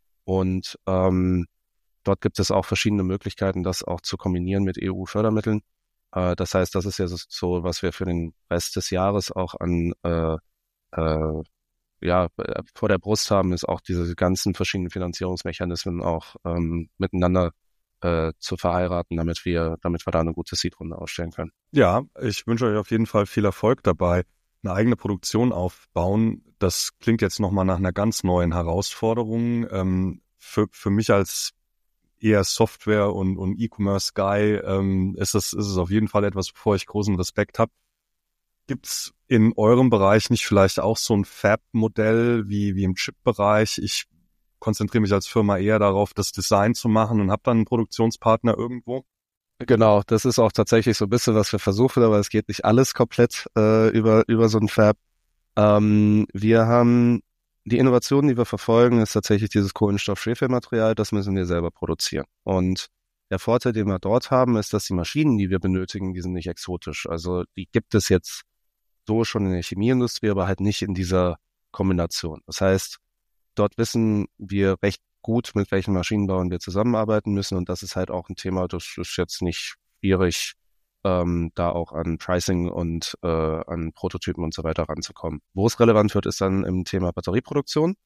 Und ähm, dort gibt es auch verschiedene Möglichkeiten, das auch zu kombinieren mit E U-Fördermitteln. Äh, das heißt, das ist ja so, was wir für den Rest des Jahres auch an äh, äh, ja vor der Brust haben, ist auch diese ganzen verschiedenen Finanzierungsmechanismen auch ähm, miteinander äh, zu verheiraten, damit wir, damit wir da eine gute Seed-Runde ausstellen können. Ja, ich wünsche euch auf jeden Fall viel Erfolg dabei. Eine eigene Produktion aufbauen, das klingt jetzt nochmal nach einer ganz neuen Herausforderung. Ähm, für, für mich als eher Software- und, und E-Commerce-Guy ähm, ist, es, ist es auf jeden Fall etwas, wovor ich großen Respekt habe. Gibt's in eurem Bereich nicht vielleicht auch so ein Fab-Modell wie, wie im Chip-Bereich? Ich konzentriere mich als Firma eher darauf, das Design zu machen und habe dann einen Produktionspartner irgendwo. Genau, das ist auch tatsächlich so ein bisschen, was wir versuchen, aber es geht nicht alles komplett äh, über über so ein Fab. Ähm, wir haben die Innovation, die wir verfolgen, ist tatsächlich dieses Kohlenstoff-Schwefelmaterial, das müssen wir selber produzieren. Und der Vorteil, den wir dort haben, ist, dass die Maschinen, die wir benötigen, die sind nicht exotisch. Also die gibt es jetzt so schon in der Chemieindustrie, aber halt nicht in dieser Kombination. Das heißt, dort wissen wir recht gut, mit welchen Maschinenbauern wir zusammenarbeiten müssen. Und das ist halt auch ein Thema, das ist jetzt nicht schwierig, ähm, da auch an Pricing und äh, an Prototypen und so weiter ranzukommen. Wo es relevant wird, ist dann im Thema Batterieproduktion.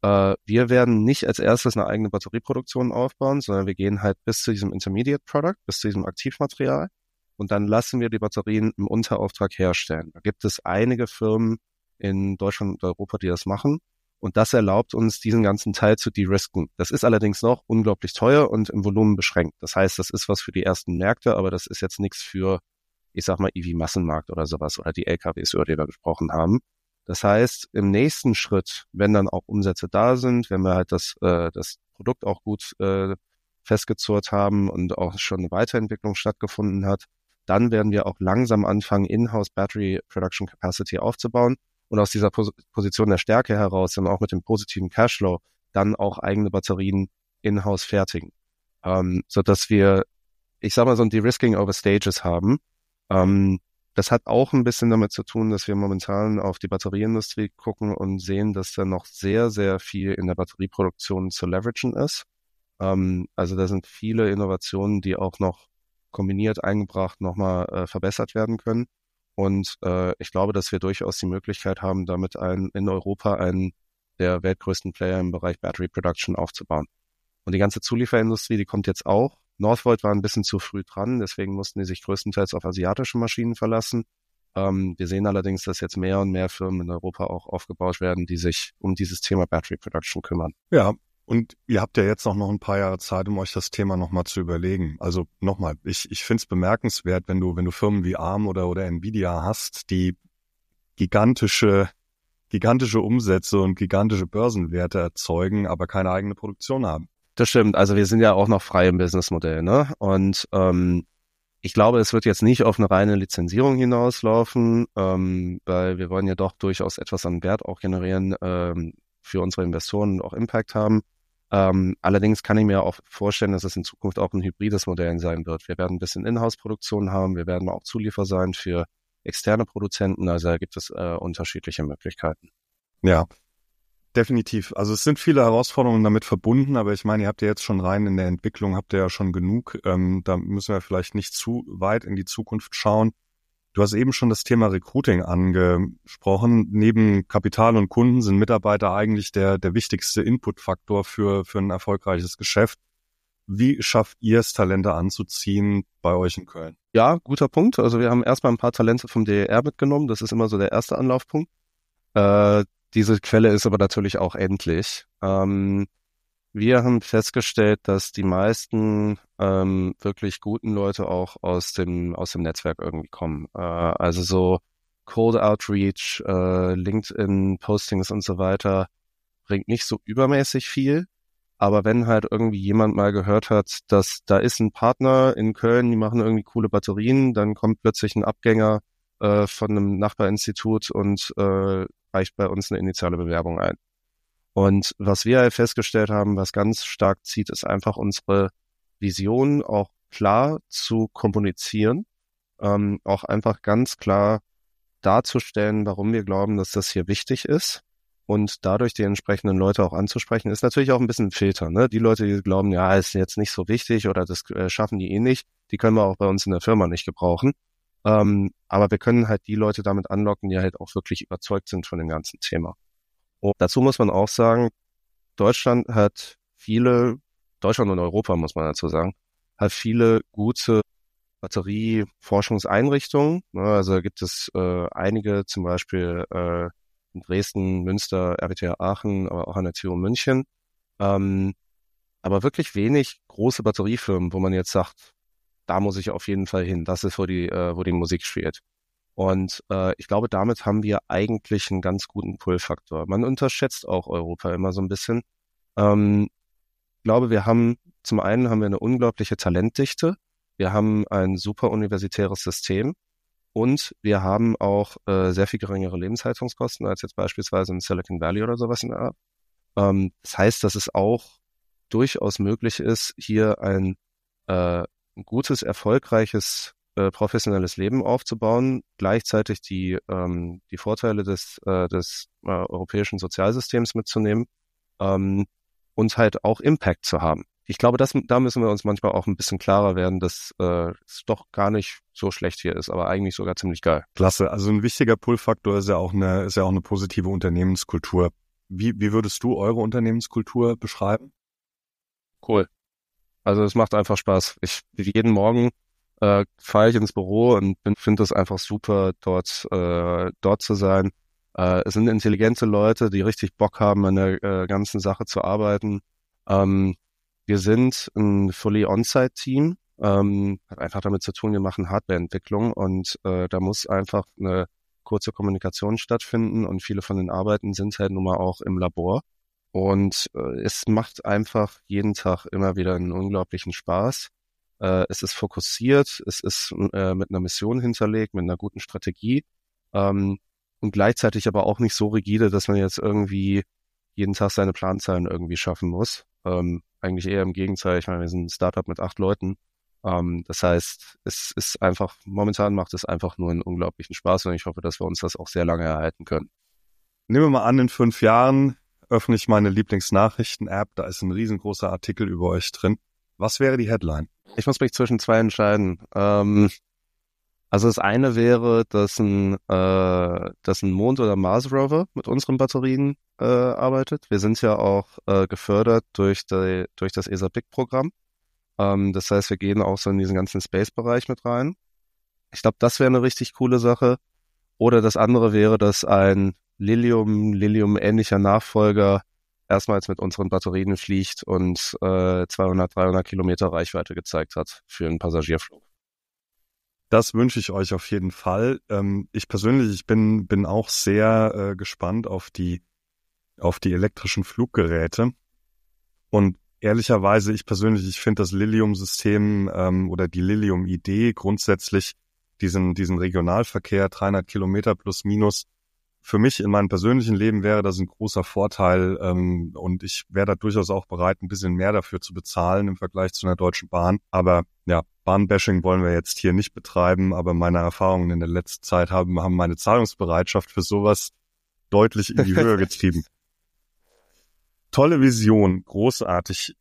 äh, wir werden nicht als erstes eine eigene Batterieproduktion aufbauen, sondern wir gehen halt bis zu diesem Intermediate Product, bis zu diesem Aktivmaterial und dann lassen wir die Batterien im Unterauftrag herstellen. Da gibt es einige Firmen in Deutschland und Europa, die das machen. Und das erlaubt uns, diesen ganzen Teil zu de-risken. Das ist allerdings noch unglaublich teuer und im Volumen beschränkt. Das heißt, das ist was für die ersten Märkte, aber das ist jetzt nichts für, ich sag mal, E V-Massenmarkt oder sowas oder die L K Ws, über die wir gesprochen haben. Das heißt, im nächsten Schritt, wenn dann auch Umsätze da sind, wenn wir halt das, äh, das Produkt auch gut äh, festgezurrt haben und auch schon eine Weiterentwicklung stattgefunden hat, dann werden wir auch langsam anfangen, In-house Battery Production Capacity aufzubauen. Und aus dieser Pos- Position der Stärke heraus und auch mit dem positiven Cashflow dann auch eigene Batterien in-house fertigen. Ähm, so dass wir, ich sag mal, so ein De-Risking over Stages haben. Ähm, das hat auch ein bisschen damit zu tun, dass wir momentan auf die Batterieindustrie gucken und sehen, dass da noch sehr, sehr viel in der Batterieproduktion zu leveragen ist. Ähm, also da sind viele Innovationen, die auch noch kombiniert eingebracht nochmal äh, verbessert werden können. Und äh, ich glaube, dass wir durchaus die Möglichkeit haben, damit ein, in Europa einen der weltgrößten Player im Bereich Battery Production aufzubauen. Und die ganze Zulieferindustrie, die kommt jetzt auch. Northvolt war ein bisschen zu früh dran, deswegen mussten die sich größtenteils auf asiatische Maschinen verlassen. Ähm, wir sehen allerdings, dass jetzt mehr und mehr Firmen in Europa auch aufgebaut werden, die sich um dieses Thema Battery Production kümmern. Ja, und ihr habt ja jetzt auch noch ein paar Jahre Zeit, um euch das Thema nochmal zu überlegen. Also nochmal, ich, ich finde es bemerkenswert, wenn du, wenn du Firmen wie Arm oder, oder Nvidia hast, die gigantische, gigantische Umsätze und gigantische Börsenwerte erzeugen, aber keine eigene Produktion haben. Das stimmt. Also wir sind ja auch noch frei im Businessmodell, ne? Und ähm, ich glaube, es wird jetzt nicht auf eine reine Lizenzierung hinauslaufen, ähm, weil wir wollen ja doch durchaus etwas an Wert auch generieren, ähm, für unsere Investoren und auch Impact haben. Ähm, allerdings kann ich mir auch vorstellen, dass es in Zukunft auch ein hybrides Modell sein wird. Wir werden ein bisschen Inhouse-Produktion haben, wir werden auch Zuliefer sein für externe Produzenten, also da gibt es äh, unterschiedliche Möglichkeiten. Ja, definitiv. Also es sind viele Herausforderungen damit verbunden, aber ich meine, ihr habt ja jetzt schon rein in der Entwicklung, habt ihr ja schon genug. Ähm, da müssen wir vielleicht nicht zu weit in die Zukunft schauen. Du hast eben schon das Thema Recruiting angesprochen. Neben Kapital und Kunden sind Mitarbeiter eigentlich der, der wichtigste Inputfaktor für, für ein erfolgreiches Geschäft. Wie schafft ihr es, Talente anzuziehen bei euch in Köln? Ja, guter Punkt. Also wir haben erstmal ein paar Talente vom D E R mitgenommen. Das ist immer so der erste Anlaufpunkt. Äh, diese Quelle ist aber natürlich auch endlich. Ähm, wir haben festgestellt, dass die meisten ähm, wirklich guten Leute auch aus dem aus dem Netzwerk irgendwie kommen. Äh, also so Cold Outreach, äh, LinkedIn Postings und so weiter bringt nicht so übermäßig viel. Aber wenn halt irgendwie jemand mal gehört hat, dass da ist ein Partner in Köln, die machen irgendwie coole Batterien, dann kommt plötzlich ein Abgänger äh, von einem Nachbarinstitut und äh, reicht bei uns eine initiale Bewerbung ein. Und was wir halt festgestellt haben, was ganz stark zieht, ist einfach unsere Vision auch klar zu kommunizieren, ähm, auch einfach ganz klar darzustellen, warum wir glauben, dass das hier wichtig ist und dadurch die entsprechenden Leute auch anzusprechen, ist natürlich auch ein bisschen ein Filter, ne? Die Leute, die glauben, ja, ist jetzt nicht so wichtig oder das äh, schaffen die eh nicht, die können wir auch bei uns in der Firma nicht gebrauchen. Ähm, aber wir können halt die Leute damit anlocken, die halt auch wirklich überzeugt sind von dem ganzen Thema. Und dazu muss man auch sagen, Deutschland hat viele, Deutschland und Europa muss man dazu sagen, hat viele gute Batterieforschungseinrichtungen. Also gibt es äh, einige, zum Beispiel äh, in Dresden, Münster, R W T H Aachen, aber auch an der T U München. Ähm, aber wirklich wenig große Batteriefirmen, wo man jetzt sagt, da muss ich auf jeden Fall hin. Das ist, wo die, äh, wo die Musik spielt. Und äh, ich glaube, damit haben wir eigentlich einen ganz guten Pull-Faktor. Man unterschätzt auch Europa immer so ein bisschen. Ähm, ich glaube, wir haben, zum einen haben wir eine unglaubliche Talentdichte. Wir haben ein super universitäres System. Und wir haben auch äh, sehr viel geringere Lebenshaltungskosten als jetzt beispielsweise in Silicon Valley oder sowas in der Art. Ähm, das heißt, dass es auch durchaus möglich ist, hier ein, äh, ein gutes, erfolgreiches, äh, professionelles Leben aufzubauen, gleichzeitig die ähm, die Vorteile des äh, des äh, europäischen Sozialsystems mitzunehmen ähm, und halt auch Impact zu haben. Ich glaube, das, da müssen wir uns manchmal auch ein bisschen klarer werden, dass äh, es doch gar nicht so schlecht hier ist, aber eigentlich sogar ziemlich geil. Klasse. Also ein wichtiger Pull-Faktor ist ja auch eine, ist ja auch eine positive Unternehmenskultur. Wie, wie würdest du eure Unternehmenskultur beschreiben? Cool. Also es macht einfach Spaß. Ich jeden Morgen äh, fahre ich ins Büro und finde es einfach super, dort äh, dort zu sein. Äh, es sind intelligente Leute, die richtig Bock haben, an der äh, ganzen Sache zu arbeiten. Ähm, wir sind ein fully on-site-Team. Ähm, hat einfach damit zu tun, wir machen Hardwareentwicklung und äh, da muss einfach eine kurze Kommunikation stattfinden und viele von den Arbeiten sind halt nun mal auch im Labor. Und äh, es macht einfach jeden Tag immer wieder einen unglaublichen Spaß. Äh, es ist fokussiert, es ist äh, mit einer Mission hinterlegt, mit einer guten Strategie ähm, und gleichzeitig aber auch nicht so rigide, dass man jetzt irgendwie jeden Tag seine Planzahlen irgendwie schaffen muss. Ähm, eigentlich eher im Gegenteil. Ich meine, wir sind ein Startup mit acht Leuten. Ähm, das heißt, es ist einfach, momentan macht es einfach nur einen unglaublichen Spaß und ich hoffe, dass wir uns das auch sehr lange erhalten können. Nehmen wir mal an, in fünf Jahren öffne ich meine Lieblingsnachrichten-App, da ist ein riesengroßer Artikel über euch drin. Was wäre die Headline? Ich muss mich zwischen zwei entscheiden. Ähm, also das eine wäre, dass ein, äh, dass ein Mond- oder Mars-Rover mit unseren Batterien äh, arbeitet. Wir sind ja auch äh, gefördert durch, die, durch das E S A-B I C-Programm. Ähm, das heißt, wir gehen auch so in diesen ganzen Space-Bereich mit rein. Ich glaube, das wäre eine richtig coole Sache. Oder das andere wäre, dass ein Lilium, Lilium-ähnlicher Nachfolger erstmals mit unseren Batterien fliegt und äh, zweihundert, dreihundert Kilometer Reichweite gezeigt hat für einen Passagierflug. Das wünsche ich euch auf jeden Fall. Ähm, ich persönlich, ich bin bin auch sehr äh, gespannt auf die auf die elektrischen Fluggeräte. Und ehrlicherweise, ich persönlich, ich finde das Lilium-System ähm, oder die Lilium-Idee grundsätzlich, diesen diesen Regionalverkehr, dreihundert Kilometer plus minus, für mich in meinem persönlichen Leben wäre das ein großer Vorteil ähm, und ich wäre da durchaus auch bereit, ein bisschen mehr dafür zu bezahlen im Vergleich zu einer Deutschen Bahn. Aber ja, Bahnbashing wollen wir jetzt hier nicht betreiben, aber meine Erfahrungen in der letzten Zeit haben, haben meine Zahlungsbereitschaft für sowas deutlich in die Höhe getrieben. Tolle Vision, großartig.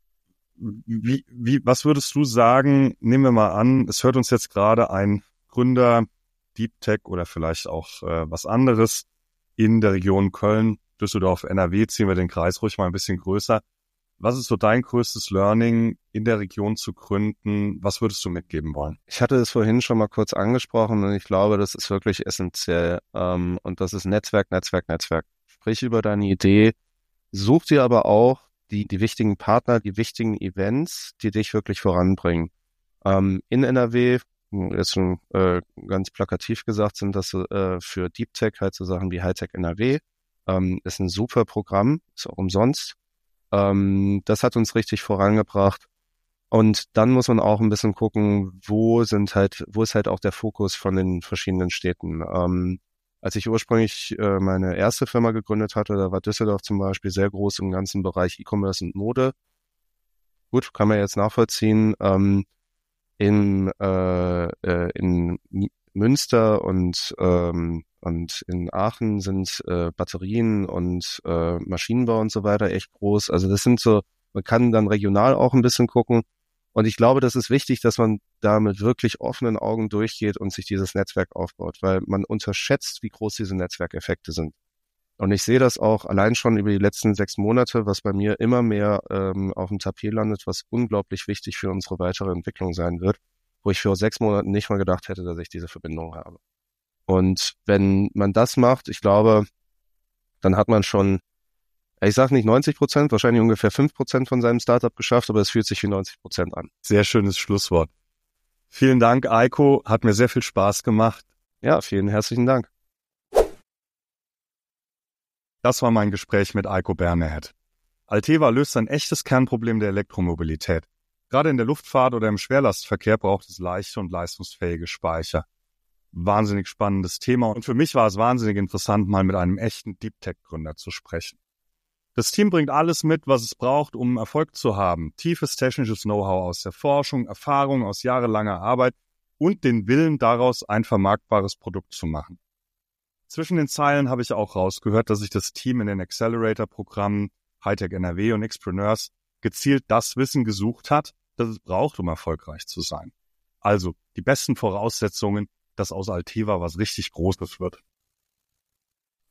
Wie, wie, was würdest du sagen, nehmen wir mal an, es hört uns jetzt gerade ein Gründer, Deep Tech oder vielleicht auch äh, was anderes in der Region Köln, Düsseldorf, N R W, ziehen wir den Kreis ruhig mal ein bisschen größer. Was ist so dein größtes Learning, in der Region zu gründen? Was würdest du mitgeben wollen? Ich hatte es vorhin schon mal kurz angesprochen und ich glaube, das ist wirklich essentiell. Ähm, und das ist Netzwerk, Netzwerk, Netzwerk. Sprich über deine Idee, such dir aber auch die, die wichtigen Partner, die wichtigen Events, die dich wirklich voranbringen. Ähm, in N R W, jetzt schon äh, ganz plakativ gesagt, sind das äh, für Deep Tech halt so Sachen wie Hightech N R W. Ähm, ist ein super Programm, ist auch umsonst. Ähm, das hat uns richtig vorangebracht. Und dann muss man auch ein bisschen gucken, wo sind halt, wo ist halt auch der Fokus von den verschiedenen Städten. Ähm, als ich ursprünglich äh, meine erste Firma gegründet hatte, da war Düsseldorf zum Beispiel sehr groß im ganzen Bereich E-Commerce und Mode. Gut, kann man jetzt nachvollziehen. Ähm, in, äh, äh, in Münster und, ähm, und in Aachen sind äh, Batterien und äh, Maschinenbau und so weiter echt groß. Also das sind so, man kann dann regional auch ein bisschen gucken. Und ich glaube, das ist wichtig, dass man da mit wirklich offenen Augen durchgeht und sich dieses Netzwerk aufbaut, weil man unterschätzt, wie groß diese Netzwerkeffekte sind. Und ich sehe das auch allein schon über die letzten sechs Monate, was bei mir immer mehr ähm, auf dem Tapet landet, was unglaublich wichtig für unsere weitere Entwicklung sein wird, wo ich vor sechs Monaten nicht mal gedacht hätte, dass ich diese Verbindung habe. Und wenn man das macht, ich glaube, dann hat man schon, ich sage nicht neunzig Prozent, wahrscheinlich ungefähr fünf Prozent von seinem Startup geschafft, aber es fühlt sich wie neunzig Prozent an. Sehr schönes Schlusswort. Vielen Dank, Eiko. Hat mir sehr viel Spaß gemacht. Ja, vielen herzlichen Dank. Das war mein Gespräch mit Eiko Bernhard. Alteva löst ein echtes Kernproblem der Elektromobilität. Gerade in der Luftfahrt oder im Schwerlastverkehr braucht es leichte und leistungsfähige Speicher. Wahnsinnig spannendes Thema und für mich war es wahnsinnig interessant, mal mit einem echten Deep Tech-Gründer zu sprechen. Das Team bringt alles mit, was es braucht, um Erfolg zu haben. Tiefes technisches Know-how aus der Forschung, Erfahrung aus jahrelanger Arbeit und den Willen daraus, ein vermarktbares Produkt zu machen. Zwischen den Zeilen habe ich auch rausgehört, dass sich das Team in den Accelerator-Programmen Hightech N R W und Xpreneurs gezielt das Wissen gesucht hat, das es braucht, um erfolgreich zu sein. Also die besten Voraussetzungen, dass aus Alteva was richtig Großes wird.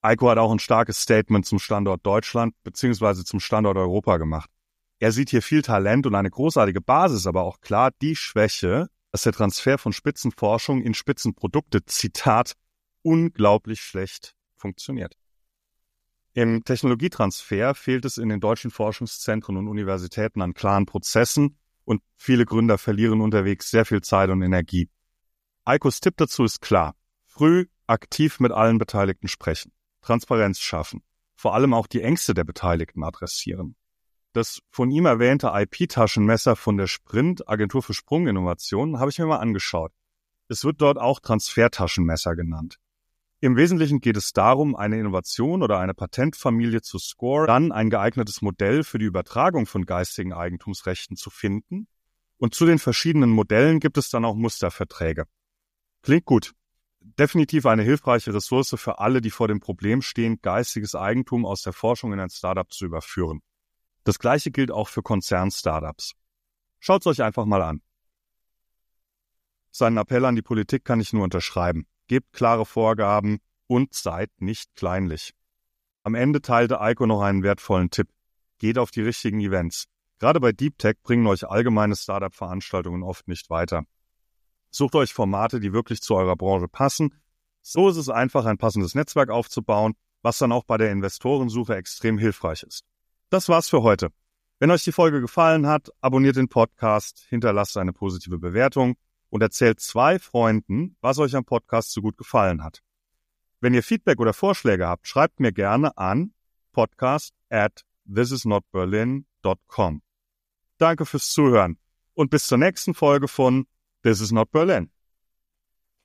Eiko hat auch ein starkes Statement zum Standort Deutschland bzw. zum Standort Europa gemacht. Er sieht hier viel Talent und eine großartige Basis, aber auch klar die Schwäche, dass der Transfer von Spitzenforschung in Spitzenprodukte, Zitat, unglaublich schlecht funktioniert. Im Technologietransfer fehlt es in den deutschen Forschungszentren und Universitäten an klaren Prozessen und viele Gründer verlieren unterwegs sehr viel Zeit und Energie. Eikos Tipp dazu ist klar. Früh aktiv mit allen Beteiligten sprechen, Transparenz schaffen, vor allem auch die Ängste der Beteiligten adressieren. Das von ihm erwähnte I P-Taschenmesser von der Sprint, Agentur für Sprunginnovationen, habe ich mir mal angeschaut. Es wird dort auch Transfertaschenmesser genannt. Im Wesentlichen geht es darum, eine Innovation oder eine Patentfamilie zu scoren, dann ein geeignetes Modell für die Übertragung von geistigen Eigentumsrechten zu finden und zu den verschiedenen Modellen gibt es dann auch Musterverträge. Klingt gut. Definitiv eine hilfreiche Ressource für alle, die vor dem Problem stehen, geistiges Eigentum aus der Forschung in ein Startup zu überführen. Das Gleiche gilt auch für Konzern-Startups. Schaut's euch einfach mal an. Seinen Appell an die Politik kann ich nur unterschreiben. Gebt klare Vorgaben und seid nicht kleinlich. Am Ende teilte Eiko noch einen wertvollen Tipp. Geht auf die richtigen Events. Gerade bei Deep Tech bringen euch allgemeine Startup-Veranstaltungen oft nicht weiter. Sucht euch Formate, die wirklich zu eurer Branche passen. So ist es einfach, ein passendes Netzwerk aufzubauen, was dann auch bei der Investorensuche extrem hilfreich ist. Das war's für heute. Wenn euch die Folge gefallen hat, abonniert den Podcast, hinterlasst eine positive Bewertung und erzählt zwei Freunden, was euch am Podcast so gut gefallen hat. Wenn ihr Feedback oder Vorschläge habt, schreibt mir gerne an podcast at thisisnotberlin dot com. Danke fürs Zuhören und bis zur nächsten Folge von This is not Berlin.